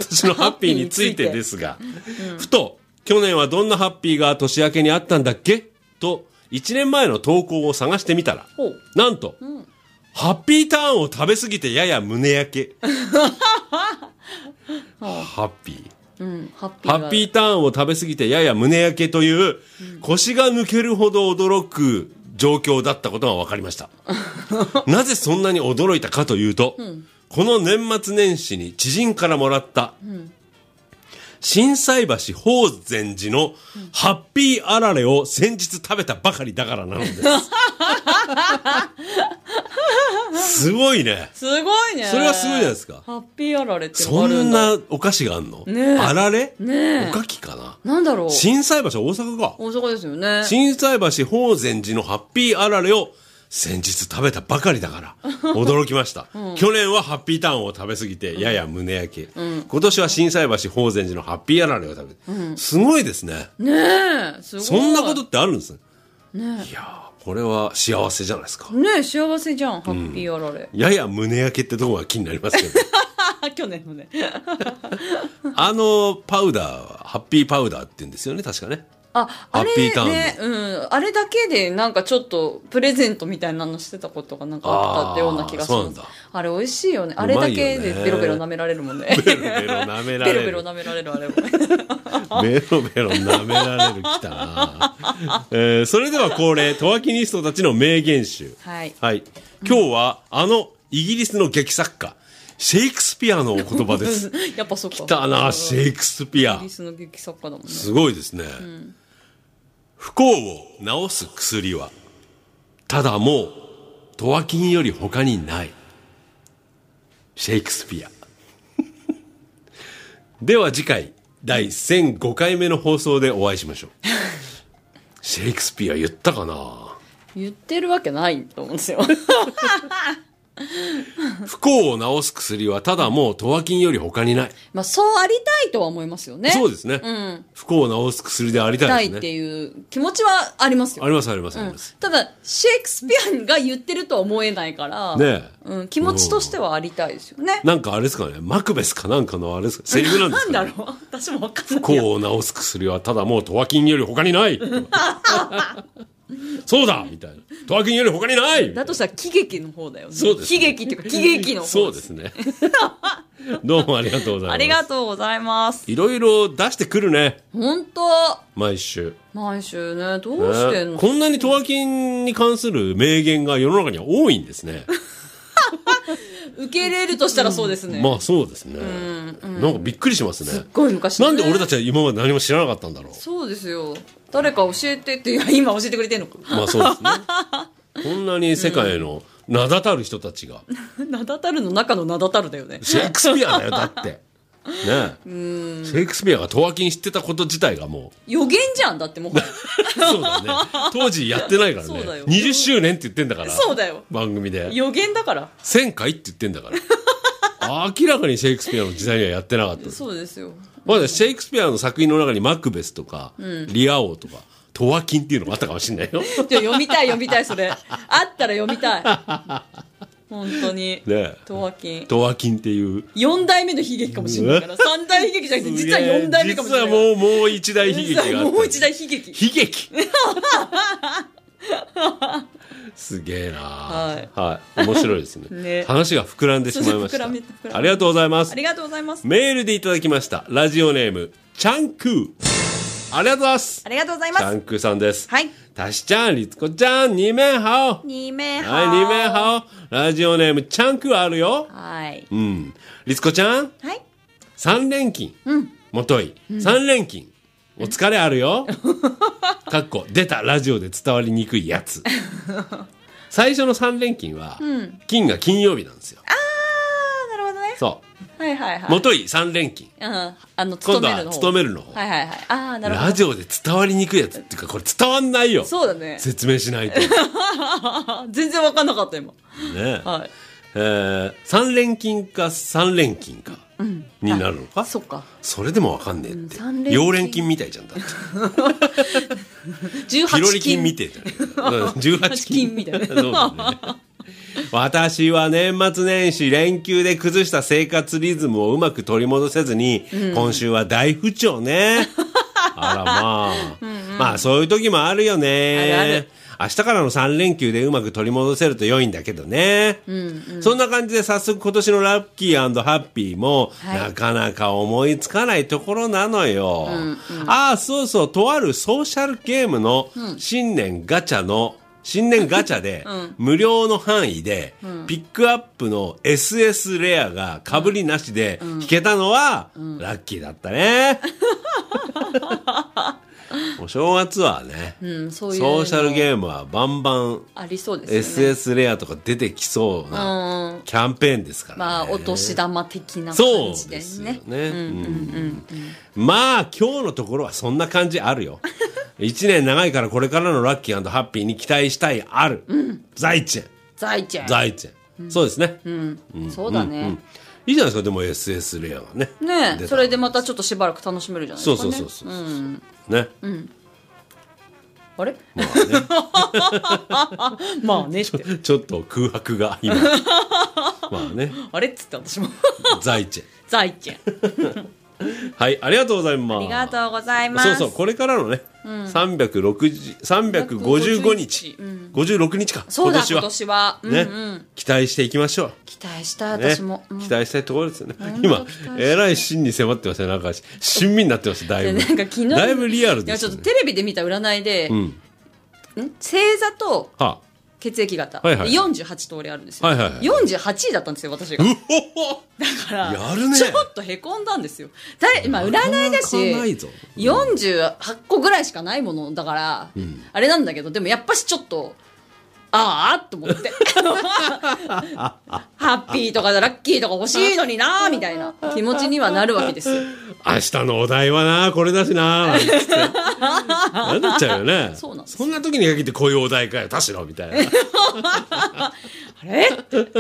ふと去年はどんなハッピーが年明けにあったんだっけと1年前の投稿を探してみたら、なんと、ハッピーターンを食べ過ぎてやや胸焼け。ハッピーターンを食べ過ぎてやや胸焼けという、腰が抜けるほど驚く状況だったことが分かりました。なぜそんなに驚いたかというと、この年末年始に知人からもらった、心斎橋法善寺のハッピーあられを先日食べたばかりだからなのです。すごいね。 すごいね。 それはすごいじゃないですか。 ハッピーあられってそんなお菓子があんの？あられ？おかきかな？ なんだろう。 心斎橋大阪か。 大阪ですよね。 心斎橋法善寺のハッピーあられを先日食べたばかりだから驚きました、去年はハッピーターンを食べ過ぎてやや胸焼け、今年は心斎橋法善寺のハッピーあられを食べて、すごいですね。 ねえ、すごい。 そんなことってあるんですね。いやこれは幸せじゃないですかね。幸せじゃん、ハッピーあられ。 やや胸焼けってとこが気になりますけど去年のねパウダーはハッピーパウダーって言うんですよね、確かね。 あれね、あれだけでなんかちょっとプレゼントみたいなのしてたことがなんかあったってような気がします。あれ美味しいよね。あれだけでベロベロ舐められるもんね。 ベロベロ舐められる。 ベロベロ舐められるあれもね。 ベロベロ舐められるきたな。それでは恒例、トワキニストたちの名言集。はい。はい。今日はイギリスの劇作家、シェイクスピアのお言葉です。 やっぱそっか。 来たな、シェイクスピア。 イギリスの劇作家だもんね。 すごいですね。不幸を治す薬は、ただもう、トワキンより他にない。シェイクスピア。では次回、第1005回目の放送でお会いしましょう。シェイクスピア言ったかな？ 言ってるわけないと思うんですよ。 不幸を治す薬はただもうトワキンより他にない。 まあそうありたいとは思いますよね。 そうですね。不幸を治す薬でありたいですね。 っていう気持ちはありますよ。 ありますありますあります。 ただシェイクスピアが言ってるとは思えないから、ね、気持ちとしてはありたいですよね。 なんかあれですかね、マクベスかなんかのあれですか、セリフなんですかね。 なんだろう。私もわかんない。 不幸を治す薬はただもうトワキンより他にない。そうだみたいな。トワキンより他にないだとしたら喜劇の方だよね。 そうです、 ね。喜劇っていうか喜劇の方です。 そうですね。どうもありがとうございます。 ありがとうございます。 いろいろ出してくるね。 本当。 毎週ね。どうしてんの、 こんなにトワキンに関する名言が世の中には多いんですね。 受け入れるとしたらそうですね。 まあそうですね。なんかびっくりしますね。 すっごい昔、 ね。なんで俺たちは今まで何も知らなかったんだろう。 そうですよ。誰か教えてって、今教えてくれてんのか。 まあそうですね。こんなに世界の名だたる人たちが。 名だたるの中の名だたるだよね。 シェイクスピアだよ、だって。ねシェイクスピアがトワキン知ってたこと自体がもう。 予言じゃん、だってもう。 そうだね。当時やってないからね。 そうだよ。 20周年って言ってんだから。 そうだよ。 番組で。 予言だから。 1000回って言ってんだから。明らかにシェイクスピアの時代にはやってなかった。 そうですよ。 まだシェイクスピアの作品の中にマクベスとか、リア王とか、トワキンっていうのがあったかもしれないよ。 じゃあ読みたい、それ。あったら読みたい。本当に。ねトワキン。 トワキンっていう。 4代目の悲劇かもしれないから。3大悲劇じゃなくて、実は4代目かもしれない。 実はもう1大悲劇があった。 もう1大悲劇。 悲劇すげえなはい。面白いですね。話が膨らんでしまいました。ありがとうございます。 ありがとうございます。 メールでいただきました。ラジオネーム、チャンクー。ありがとうございます。 ありがとうございます。 チャンクーさんです。 はい。 たしちゃん、りつこちゃん、2名ハオ。 2名ハオ。 はい、2名ハオ。ラジオネーム、チャンクーあるよ。 はい。 りつこちゃん。 はい。 3連勤。もとい。3連勤。お疲れあるよ。かっこ、出たラジオで伝わりにくいやつ。最初の3連勤は、金が金曜日なんですよ。 あー、なるほどね。 そう。 はいはいはい。 もとい3連勤。 勤めるの方。 勤めるの方。 はいはいはい。あー、なるほど。 ラジオで伝わりにくいやつっていうか、これ伝わんないよ。 そうだね。 説明しないと。 全然わかんなかった今。 ねはい。 3連勤か3連勤か。になるのか。 そっか。 それでもわかんねえって。4連勤みたいじゃんだって。 18 ピロリ菌みてえじゃん。18 金みたいな。 そうだね。私は年末年始連休で崩した生活リズムをうまく取り戻せずに、今週は大不調ね。あらまあ。まあそういう時もあるよね。 あるある。 明日からの3連休でうまく取り戻せると良いんだけどね。そんな感じで早速今年のラッキー&ハッピーも、なかなか思いつかないところなのよ。ああ、そうそう、とあるソーシャルゲームの新年ガチャで、無料の範囲で、ピックアップの SS レアが被りなしで引けたのは、ラッキーだったね。お正月はね、ソーシャルゲームはバンバンありそうですよね。 SS レアとか出てきそうなキャンペーンですからね。 まあお年玉的な感じですね。 まあ今日のところはそんな感じあるよ。 1年長いからこれからのラッキー&ハッピーに期待したいある。財前。 財前。 そうですね。 そうだね。 いいじゃないですか、でも SS レアがね。 ねえ、それでまたちょっとしばらく楽しめるじゃないですかね。 そう。ね。 あれまあね。まあねって。 ちょっと空白が今。まあね。 あれっつって私も。 財前。はい、ありがとうございます。 ありがとうございます。 そう、これからのね、355日、56日か。 そうだ、今年は。 ね、期待していきましょう。 期待した、私も。 期待したいところですよね。今、えらい真に迫ってますね。なんか、親身になってます、だいぶ。だいぶリアルです。 いや、ちょっとテレビで見た占いで、星座と、血液型、48通りあるんですよ、48位だったんですよ、私が。だからやる、ね、 ちょっとへこんだんですよ。まあ、占いだし48個ぐらいしかないものだから、あれなんだけど、でもやっぱしちょっとあと思ってハッピーとかラッキーとか欲しいのになみたいな気持ちにはなるわけですよ。 明日のお題はなこれだしななんてなっちゃうよね。そんな時に限ってこういうお題かよ田代みたいなあれ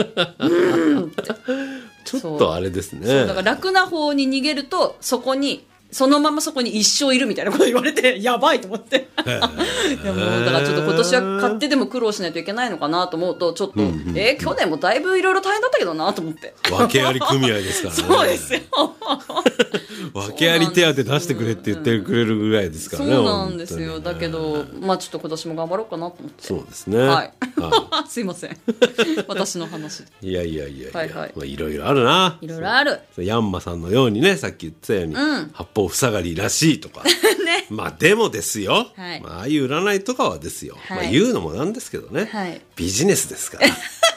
ちょっとあれですね。 だから楽な方に逃げるとそのままそこに一生いるみたいなこと言われてやばいと思っていやもうだからちょっと今年は買ってでも苦労しないといけないのかなと思うとちょっと、去年もだいぶいろいろ大変だったけどなと思って訳あり組合ですからね。 そうですよ訳あり手当出してくれって言ってくれるぐらいですからね。 そうなんですよ、だけどまあちょっと今年も頑張ろうかなと思って。 そうですね、 はいすいません私の話で。 いやいろいろあるな。 いろいろある。 ヤンマさんのようにね、さっき言ってたように、八方塞がりらしいとか、ね、まあでもですよ、まあああいう占いとかはですよ、まあ言うのもなんですけどね、ビジネスですから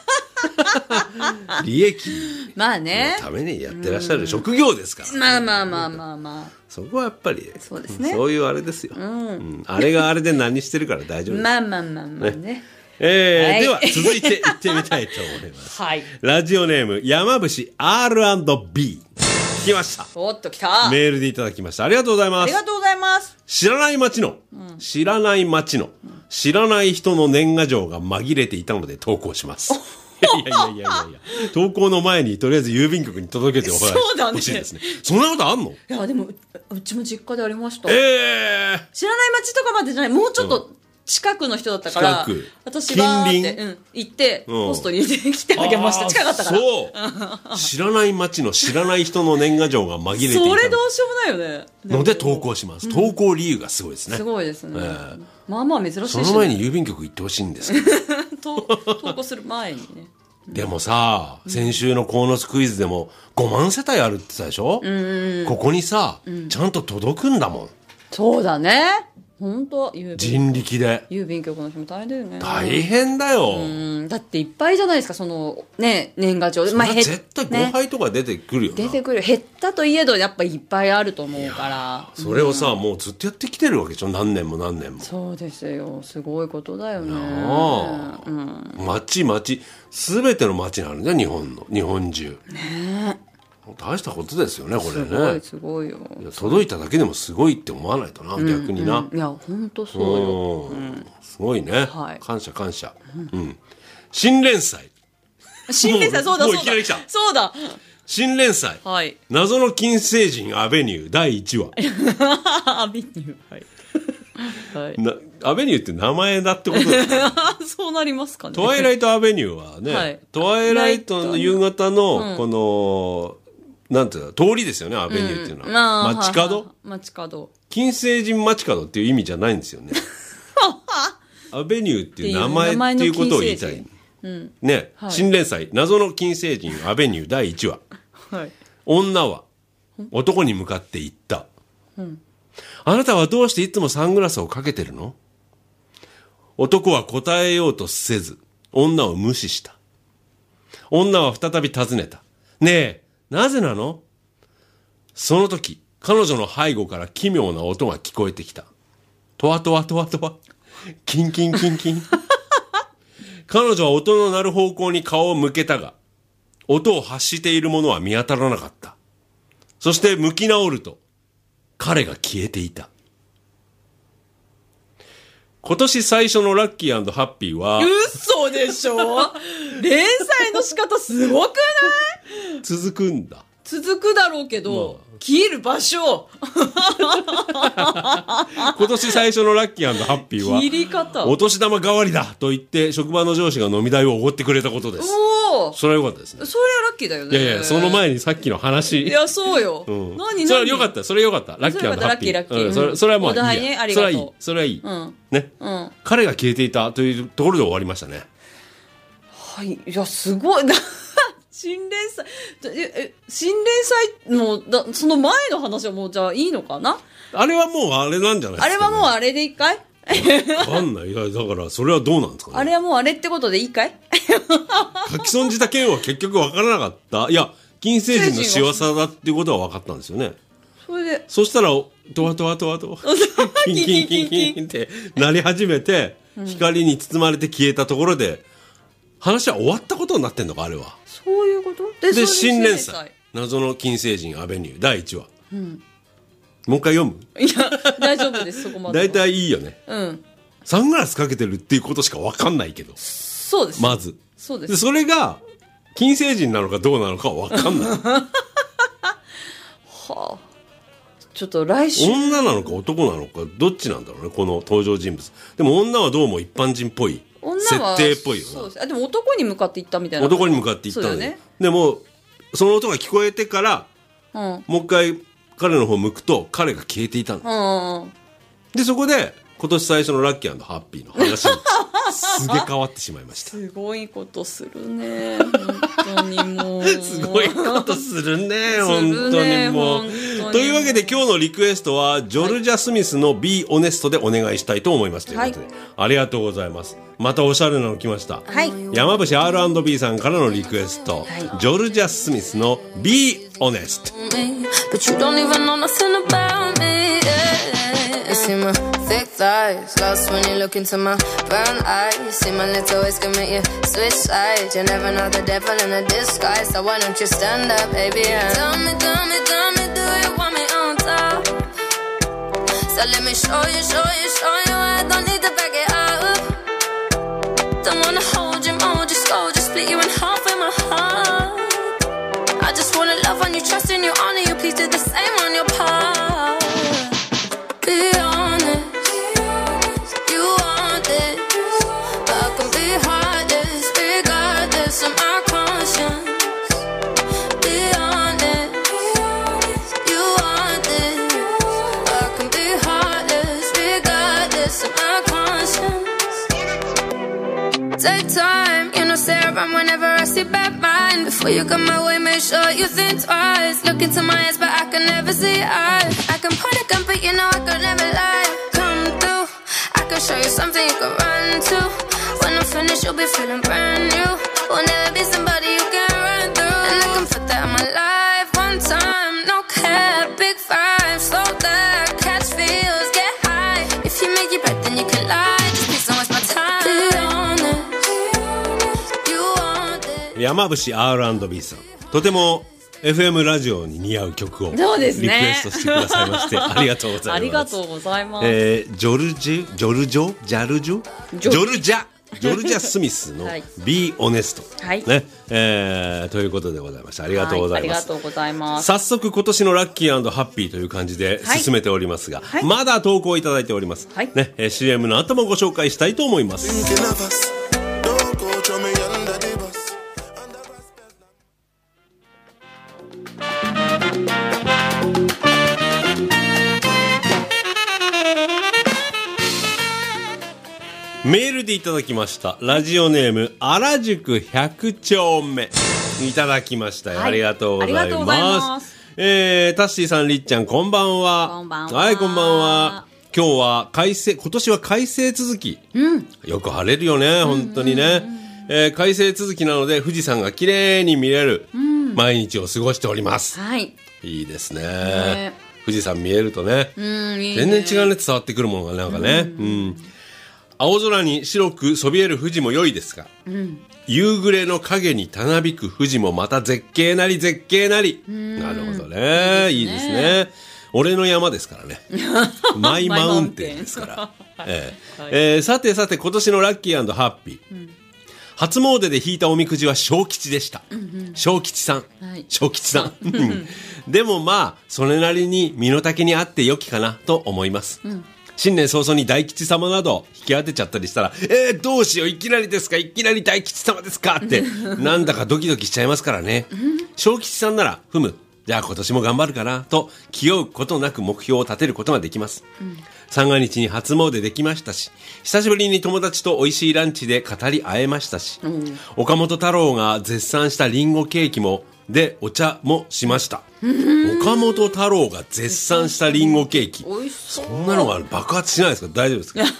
利益のためにやってらっしゃる職業ですから、 まあそこはやっぱりそうですね、 そういうあれですよ、あれがあれで何してるから大丈夫です。 まあね。 では続いていってみたいと思います、ラジオネーム山伏 R&B。 聞きました。 おっと来た。 メールでいただきました。ありがとうございます。 ありがとうございます。 知らない街の知らない人の年賀状が紛れていたので投稿しますいや投稿の前にとりあえず郵便局に届けてほしいですね。そんなことあんの？いやでも うちも実家でありました。知らない街とかまでじゃない、もうちょっと近くの人だったから私がって行ってポストに入れてきてあげました。近かったから。 そう知らない街の知らない人の年賀状が紛れていたそれどうしようもないよね。 ので投稿します。投稿理由がすごいですね。 すごいですね。まあまあ珍しいし、 その前に郵便局行ってほしいんですけど投稿する前にね。 でもさ、先週の鴻巣クイズでも5万世帯あるって言ったでしょ。ここにさ、ちゃんと届くんだもん。 そうだね、本当。 人力で郵便局の人も大変だよね。 大変だよ。 だっていっぱいじゃないですか、そのね、年賀状。 まあ絶対5杯とか出てくるよな。 出てくる。減ったといえどやっぱいっぱいあると思うから。 それをさ、もうずっとやってきてるわけでしょ。何年も。 そうですよ、すごいことだよね。 町全ての町にあるね、日本中ね。大したことですよね、これね。 すごいよ。 届いただけでもすごいって思わないとな、逆にな。 いや本当そうよ。 すごいね、感謝。新連載そうだ。もういきなり来た。そうだ、新連載、謎の金星人アベニュー第1話アベニュー、 アベニューって名前だってことですかそうなりますかね。 トワイライトアベニューはね、トワイライトの夕方のこのなんていうの、通りですよね、アベニューっていうのは。街角。金星人街角っていう意味じゃないんですよね。アベニューっていう名前っていうことを言いたい。ね、新連載、謎の金星人アベニュー第1話。女は男に向かって言った。あなたはどうしていつもサングラスをかけてるの？男は答えようとせず、女を無視した。女は再び尋ねた。ねえ、なぜなの？その時、彼女の背後から奇妙な音が聞こえてきた。トワトワトワトワ。キンキンキンキン。彼女は音の鳴る方向に顔を向けたが、音を発しているものは見当たらなかった。そして向き直ると、彼が消えていた。 今年最初のラッキー&ハッピーは、 嘘でしょ連載の仕方すごくない？ 続くんだ。 続くだろうけど、消える場所今年最初のラッキー&ハッピーは、 切り方。 お年玉代わりだと言って職場の上司が飲み代をおごってくれたことです。 おー、 それは良かったですね。 それはラッキーだよね。 いやいや、その前にさっきの話。 いや、そうよ。 何それは良かった。それ良かった。ラッキー&ハッピー。 ラッキー。 それはもういいや。 お題ね、ありがとう。 それはいい。それはいい。ね。 うん。 彼が消えていたというところで終わりましたね。 はい。いや、すごい。新連載、新連載の、その前の話はもうじゃあいいのかな？ あれはもうあれなんじゃないですか、ね、 あれはもうあれでいいかい？ わかんない。いや、だからそれはどうなんですかね。 あれはもうあれってことでいいかい？ 書き損じた件は結局わからなかった。いや、金星人の仕業だっていうことは分かったんですよね。 それで。 そしたら、トワトワトワトワ。キンキンキンキンってなり始めて、光に包まれて消えたところで、話は終わったことになってんのか、あれは。 そういうことで、新連載。謎の金星人アベニュー第1話。もう一回読む？ いや、大丈夫です、そこまで。 大体いいよね。サングラスかけてるっていうことしか分かんないけど。 そうです。 まず。 そうです。 で、それが、金星人なのかどうなのかは分かんない。はあ。ちょっと来週。 女なのか男なのか、どっちなんだろうね、この登場人物。でも女はどうも一般人っぽい。設定っぽいよな。 そうです。でも男に向かっていったみたいな。 男に向かっていったんだよね。でも、その音が聞こえてから、もう一回彼の方向くと、彼が消えていたの。で、そこで、今年最初のラッキー&ハッピーの話にすげ変わってしまいました。 すごいことするね。本当にもう。 すごいことするね。本当にもう。というわけで今日のリクエストは、ジョルジャ・スミスの Be Honest でお願いしたいと思います。ということで、ありがとうございます。またおしゃれなの来ました。 はい。 山伏 R&B さんからのリクエスト。ジョルジャ・スミスの Be Honest。 You see my thick thighs, lost when you look into my brown eyes. See my little ways can make you switch sides. You never know the devil in a disguise, so why don't you stand up, baby, and tell me, do you want me on top? So let me show you, I don't need to back it up. Don't wanna hold you, mold you, slow, just split you in half with my heart. I just wanna love on you, trust in you, honor you, please do the same on your part. Be honest, you want this. I can be heartless, regardless of my conscience. Be honest, you want this. I can be heartless, regardless of my conscience. Take time, you know, stay around whenever I see bad mind. Before you come my way, make sure you think twice. Look into my eyes, but I can never see eyes. I can point a gun, but you know I could never lie. Come through, I can show you something you can run to. When I'm finished, you'll be feeling brand new. Will never be somebody you can run through. And I can put that in my life one time. No cap, big five, slow that, catch feels, get high. If you make it right, then you can lie. Just please don't waste my time. Be honest, you want it. 山伏 R&B さん、とてもFM ラジオに似合う曲をリクエストしてくださいまして、ありがとうございます。 ありがとうございます。 ジョルジャ・スミスの Be Honest、 はいねということでございました。ありがとうございます。 ありがとうございます。 早速今年のラッキー&ハッピーという感じで進めておりますが、まだ投稿いただいております、ねCM の後もご紹介したいと思います。メールでいただきました。ラジオネーム原宿100丁目いただきましたよ、ありがとうございます。タッシーさん、りっちゃん、こんばんは。 こんばんは。 はい、こんばんは。今年は快晴続き、よく晴れるよね、本当にね。快晴続きなので富士山が綺麗に見れる毎日を過ごしております。 はい、 いいですね。富士山見えるとね、全然違うね、伝わってくるものがなんかね。青空に白くそびえる富士も良いですが、夕暮れの影にたなびく富士もまた絶景なり絶景なり。なるほどね。いいですね。俺の山ですからね。マイマウンテンですから。 さてさて今年のラッキー&ハッピー、初詣で引いたおみくじは小吉でした。小吉さん。小吉さん。でもまあ、それなりに身の丈にあって良きかなと思います。新年早々に大吉様など引き当てちゃったりしたら、どうしよう、いきなりですか、いきなり大吉様ですかって、なんだかドキドキしちゃいますからね。小吉さんなら、じゃあ今年も頑張るかなと気負うことなく目標を立てることができます。三が日に初詣できましたし、久しぶりに友達と美味しいランチで語り合えましたし、岡本太郎が絶賛したリンゴケーキもでお茶もしました。岡本太郎が絶賛したリンゴケーキ、そんなのが爆発しないですか？大丈夫ですか？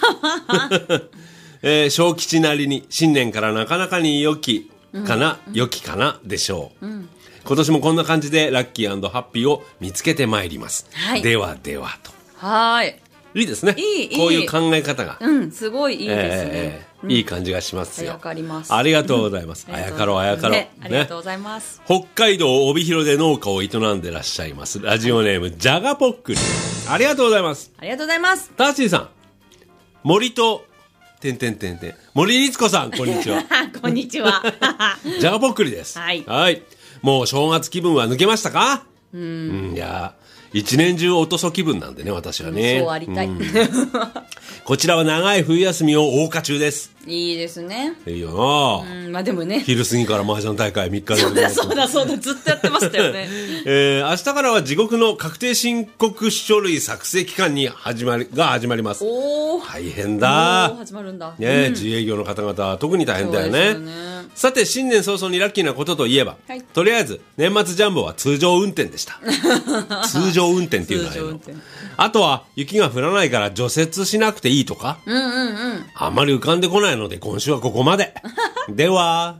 小吉なりに新年からなかなかに良きかなでしょう。今年もこんな感じでラッキー&ハッピーを見つけてまいります。ではではと。いいですね。こういう考え方が。 すごいいいですね。 いい感じがしますよ。 わかります。 ありがとうございます。あやかろ。 ありがとうございます。 北海道帯広で農家を営んでらっしゃいます。ラジオネーム、じゃがぽっくり。ありがとうございます。 ありがとうございます。 タッシーさん、森と、森律子さん、こんにちは。 こんにちは。 じゃがぽっくりです。はい。もう正月気分は抜けましたか？いや、一年中おとそ気分なんでね、私はね。 そうありたい。 こちらは長い冬休みを謳歌中です。 いいですね。 いいよな。 まあでもね。 昼過ぎから麻雀大会3日で。 そうだ、ずっとやってましたよね。 明日からは地獄の確定申告書類作成期間が始まります。大変だ。 始まるんだ。 自営業の方々は特に大変だよね。さて、新年早々にラッキーなことといえば、とりあえず年末ジャンボは通常運転でした。通常運転っていうのはよ。あとは雪が降らないから除雪しなくていいとか、あんまり浮かんでこないので今週はここまで。では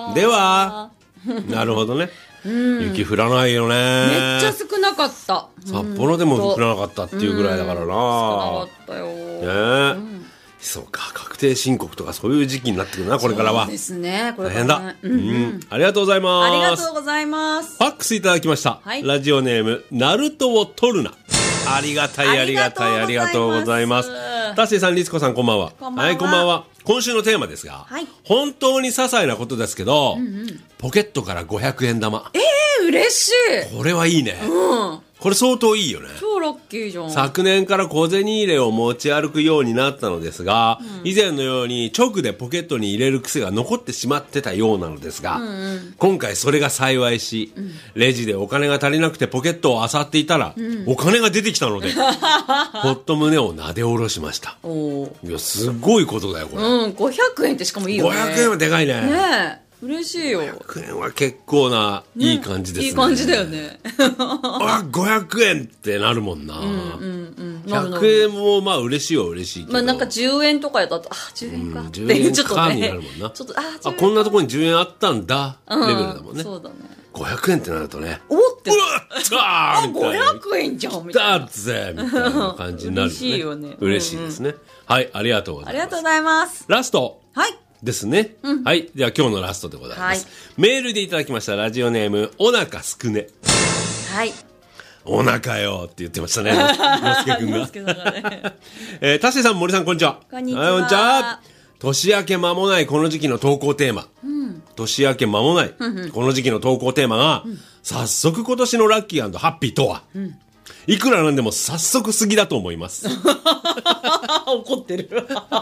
なるほどね。雪降らないよね。 めっちゃ少なかった。 札幌でも降らなかったっていうぐらいだからな。 少なかったよ。 そうか、確定申告とかそういう時期になってくるな、これからは。 そうですね、これから。大変だ。ありがとうございます。 ありがとうございます。 ファックスいただきました。ラジオネーム、ナルトを取るな。ありがたい、ありがとうございます。タッシーさん、リツコさん、こんばんは。はい、こんばんは。今週のテーマですが、本当に些細なことですけど、ポケットから500円玉。 嬉しい。 これはいいね。これ相当いいよね。 超ラッキーじゃん。 昨年から小銭入れを持ち歩くようになったのですが、以前のように直でポケットに入れる癖が残ってしまってたようなのですが、今回それが幸いし、レジでお金が足りなくてポケットを漁っていたら、お金が出てきたので、ほっと胸をなで下ろしました。いや、すごいことだよ、これ。 500円ってしかもいいよね。 500円はでかいね。 ねえ。嬉しいよ。 500円は結構ないい感じですね。 いい感じだよね。 500円ってなるもんな。100円もまあ嬉しいは嬉しいけど。 まあなんか10円とかやったら、10円か。 10円かになるもんな。こんなところに10円あったんだ、レベルだもんね。 そうだね。 500円ってなるとね。 おって。 500 円じゃんみたいな。 だぜみたいな感じになるよね。嬉しいよね。 嬉しいですね。はい、ありがとうございます。 ありがとうございます。 ラスト。 はい。 ですね。はい。では今日のラストでございます。メールでいただきましたラジオネーム、おなかすくね。 はい。 お腹よって言ってましたね。のすけくんが。タッシーさん、森さん、こんにちは。 こんにちは。こんにちは。 年明け間もないこの時期の投稿テーマ。年明け間もないこの時期の投稿テーマが、早速今年のラッキー&ハッピーとは、いくらなんでも早速過ぎだと思います。 怒ってる。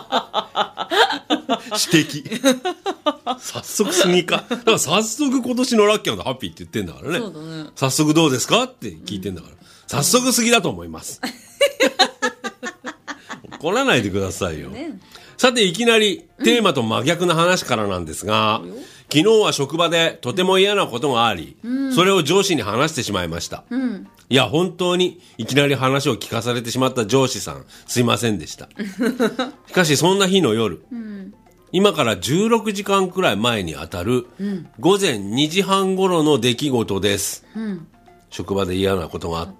指摘。早速過ぎか。だから早速今年のラッキー&ハッピーって言ってんだからね。 そうだね。 早速どうですかって聞いてんだから。早速過ぎだと思います。怒らないでくださいよ。さて、いきなりテーマと真逆な話からなんですが、昨日は職場でとても嫌なことがあり、それを上司に話してしまいました。いや、本当にいきなり話を聞かされてしまった上司さん、すいませんでした。しかし、そんな日の夜、今から16時間くらい前にあたる、午前2時半頃の出来事です。職場で嫌なことがあって、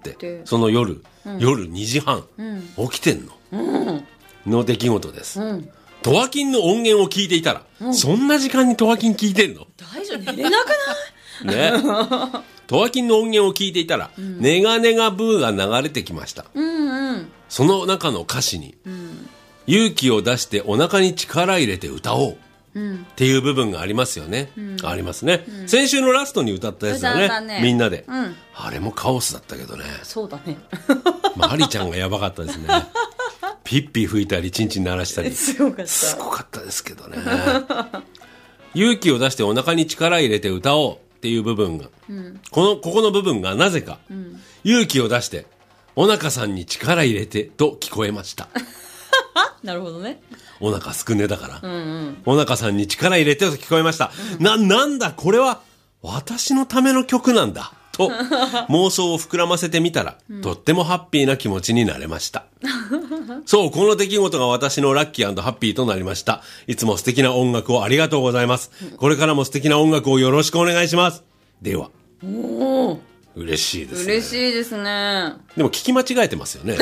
その夜2時半、起きてんの、の出来事です。トワキンの音源を聞いていたら、そんな時間にトワキン聞いてんの？ 大丈夫、寝れなくない？ ね。トワキンの音源を聞いていたら、ネガネガブーが流れてきました。その中の歌詞に、 勇気を出してお腹に力入れて歌おう。っていう部分がありますよね。ありますね。先週のラストに歌ったやつだね。みんなで。あれもカオスだったけどね。 そうだね。 マリちゃんがやばかったですね。ピッピ吹いたり、チンチン鳴らしたり。 すごかった。 すごかったですけどね。勇気を出してお腹に力入れて歌おうっていう部分が、ここの部分がなぜか、勇気を出してお腹さんに力入れてと聞こえました。 なるほどね。 お腹すくねだから、お腹さんに力入れてと聞こえました。なんだこれは私のための曲なんだと妄想を膨らませてみたら、とってもハッピーな気持ちになれました。そう、この出来事が私のラッキー&ハッピーとなりました。いつも素敵な音楽をありがとうございます。これからも素敵な音楽をよろしくお願いします。では。 おー。 嬉しいですね。 嬉しいですね。 でも聞き間違えてますよね。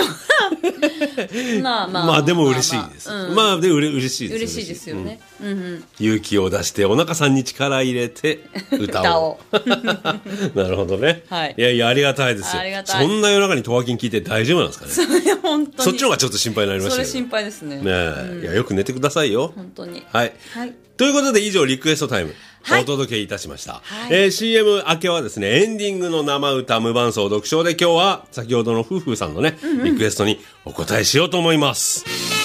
まあでも嬉しいです。まあで嬉しいです。 嬉しいですよね。 勇気を出してお腹さんに力入れて歌おう。なるほどね。 はい。 いやありがたいですよ。そんな夜中にトワキン聞いて大丈夫なんですかね。 それ本当に。 そっちの方がちょっと心配になりましたけど。 それ心配ですね。 ねえ、いやよく寝てくださいよ。 本当に。 はい。ということで以上リクエストタイム。お届けいたしました。CM 明けはですね、エンディングの生歌無伴奏読書で今日は先ほどの夫婦さんのね、リクエストにお答えしようと思います。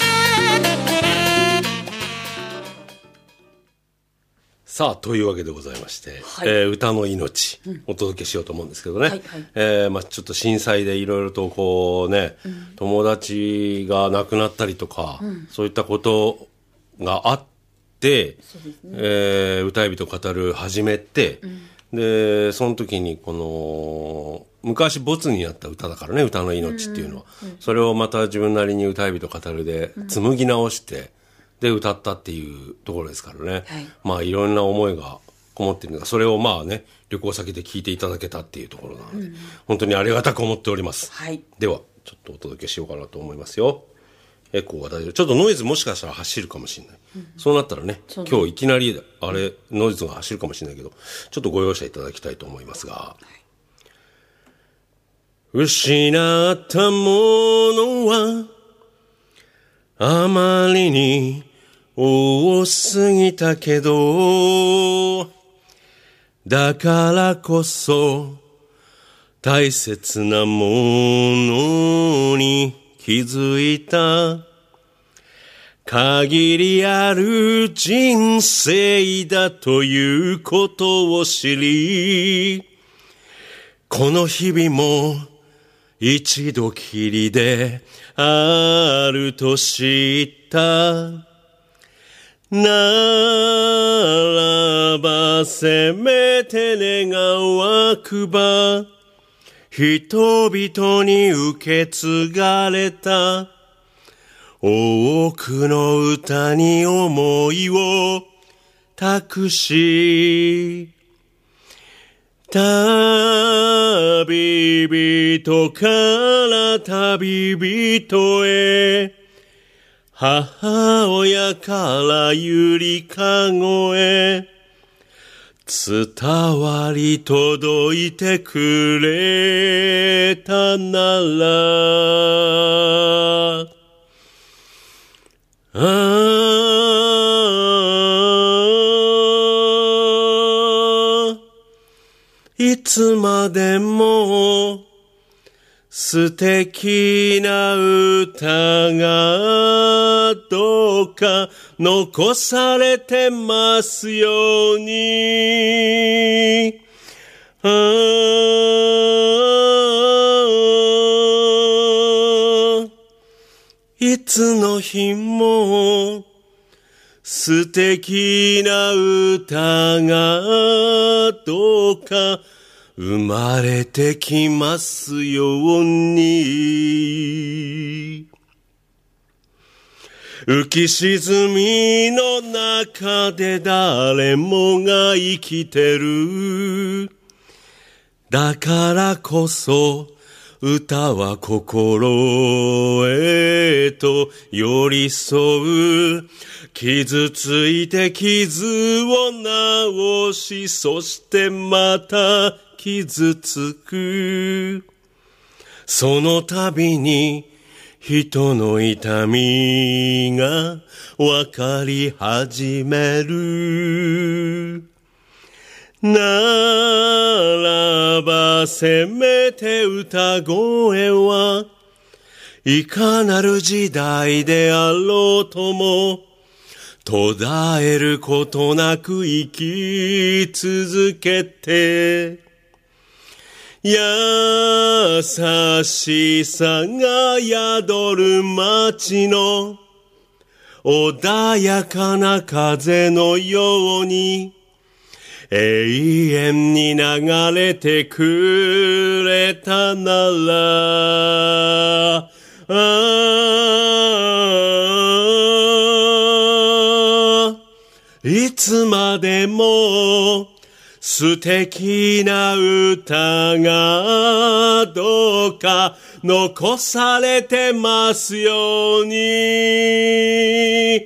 さあ、というわけでございまして、歌の命、お届けしようと思うんですけどね。ちょっと震災でいろいろとこうね、友達が亡くなったりとか、そういったことがあって、歌い人語る始めて、でその時にこの昔ボツになった歌だからね、歌の命っていうのは、それをまた自分なりに歌い人語るで紡ぎ直して、で歌ったっていうところですからね、まあいろんな思いがこもっているのが、それをまあね旅行先で聞いていただけたっていうところなので、本当にありがたく思っております。ではちょっとお届けしようかなと思いますよ。エコーが大丈夫。ちょっとノイズもしかしたら走るかもしれない。そうなったらね、今日いきなりノイズが走るかもしれないけど、ちょっとご容赦いただきたいと思いますが。失ったものはあまりに多すぎたけど、だからこそ大切なものに気づいた。限りある人生だということを知り、この日々も一度きりであると知った。ならばせめて願わくば、人々に受け継がれた多くの歌に思いを託し、旅人から旅人へ、母親からゆりかごへ伝わり届いてくれたなら、いつまでも素敵な歌がどうか残されてますように。いつの日も素敵な歌がどうか生まれてきますように。浮き沈みの中で誰もが生きてる。だからこそ歌は心へと寄り添う。傷ついて傷を治し、そしてまた傷つく。その度に人の痛みがわかり始める。ならばせめて歌声はいかなる時代であろうとも途絶えることなく生き続けて、優しさが宿る街の穏やかな風のように永遠に流れてくれたなら、いつまでも素敵な歌がどうか残されてますように。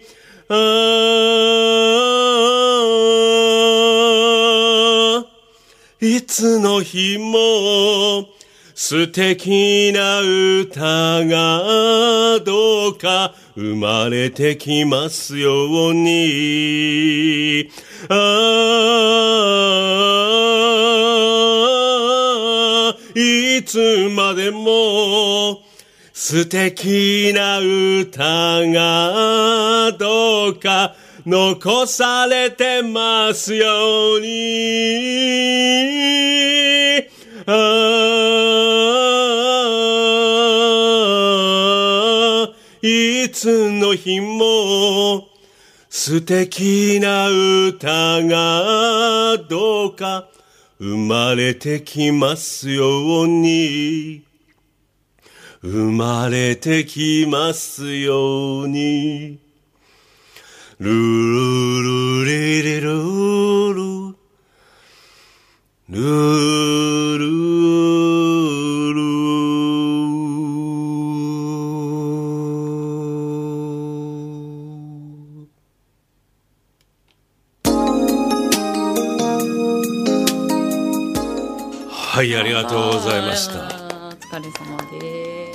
いつの日も素敵な歌がどうか生まれてきますように。いつまでも素敵な歌がどうか残されてますように。いつの日も素敵な歌がどうか生まれてきますように。生まれてきますように。ルルレレルルルルル。はい、ありがとうございました。 お疲れ様です。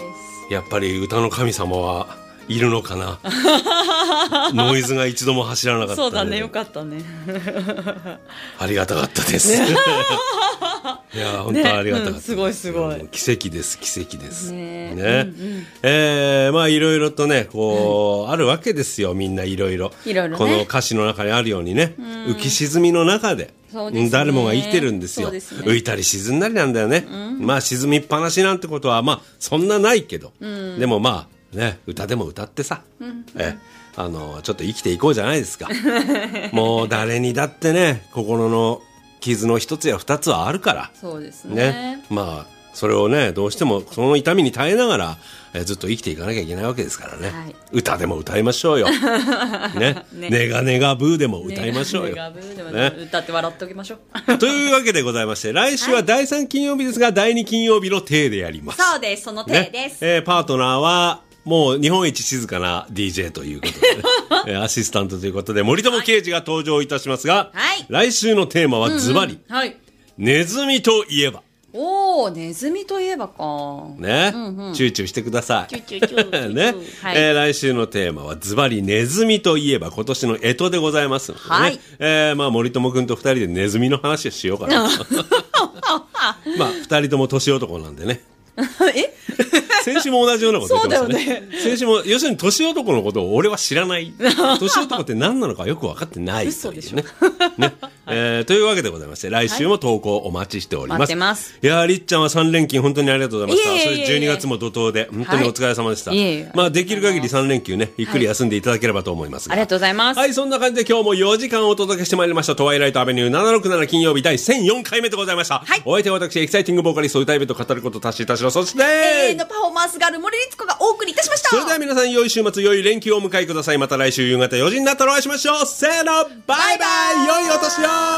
やっぱり歌の神様はいるのかな。ノイズが一度も走らなかった、ね、 そうだね、よかったね。 ありがたかったです。いや本当ありがたかった、ね、 すごいすごい。 奇跡です、奇跡です。 ね。 まあいろいろとねこう、あるわけですよ。みんないろいろ。この歌詞の中にあるようにね、浮き沈みの中で。誰もが生きてるんですよ。浮いたり沈んだりなんだよね。まあ沈みっぱなしなんてことはまあそんなないけど、でもまあね、歌でも歌ってさ、ちょっと生きていこうじゃないですか。もう誰にだってね、心の傷の一つや二つはあるから。 そうですね。 まあそれをね、どうしてもその痛みに耐えながら、ずっと生きていかなきゃいけないわけですからね。はい、歌でも歌いましょうよ。ね。ネガネガブーでも歌いましょうよ。ネガブーでもね、 歌って笑っておきましょう。というわけでございまして、来週は第3金曜日ですが、第2金曜日の体でやります。 そうです、その体です。 パートナーは、もう日本一静かな DJ ということで、ね、アシスタントということで森友刑事が登場いたしますが、来週のテーマはズバリ、ネズミといえば。 おー、ネズミといえばか。 ね、チューチューしてください。ね、来週のテーマはズバリネズミといえば今年の干支でございますのでね。まあ森友くんと2人でネズミの話をしようかな。まあ2人とも年男なんでね。先週も同じようなこと言ってましたね。そうだよね。先週も要するに年男のことを俺は知らない。年男って何なのかよく分かってない。 嘘でしょ。 ね。というわけでございまして、来週も投稿お待ちしております。 待ってます。 いやー、りっちゃんは3連休本当にありがとうございました。それ12月も怒涛で本当にお疲れ様でした。まあできる限り3連休ね、ゆっくり休んでいただければと思いますが。 ありがとうございます。 はい、そんな感じで今日も4時間お届けしてまいりました。トワイライトアベニュー767金曜日第1004回目でございました。お相手は私、エキサイティングボーカリスト歌い人語ること達しいたします。そして、 のパフォーマンスがある森律子がお送りいたしました。 それでは皆さん良い週末、良い連休をお迎えください。また来週夕方4時になったらお会いしましょう。せーの、バイバイ、良いお年を。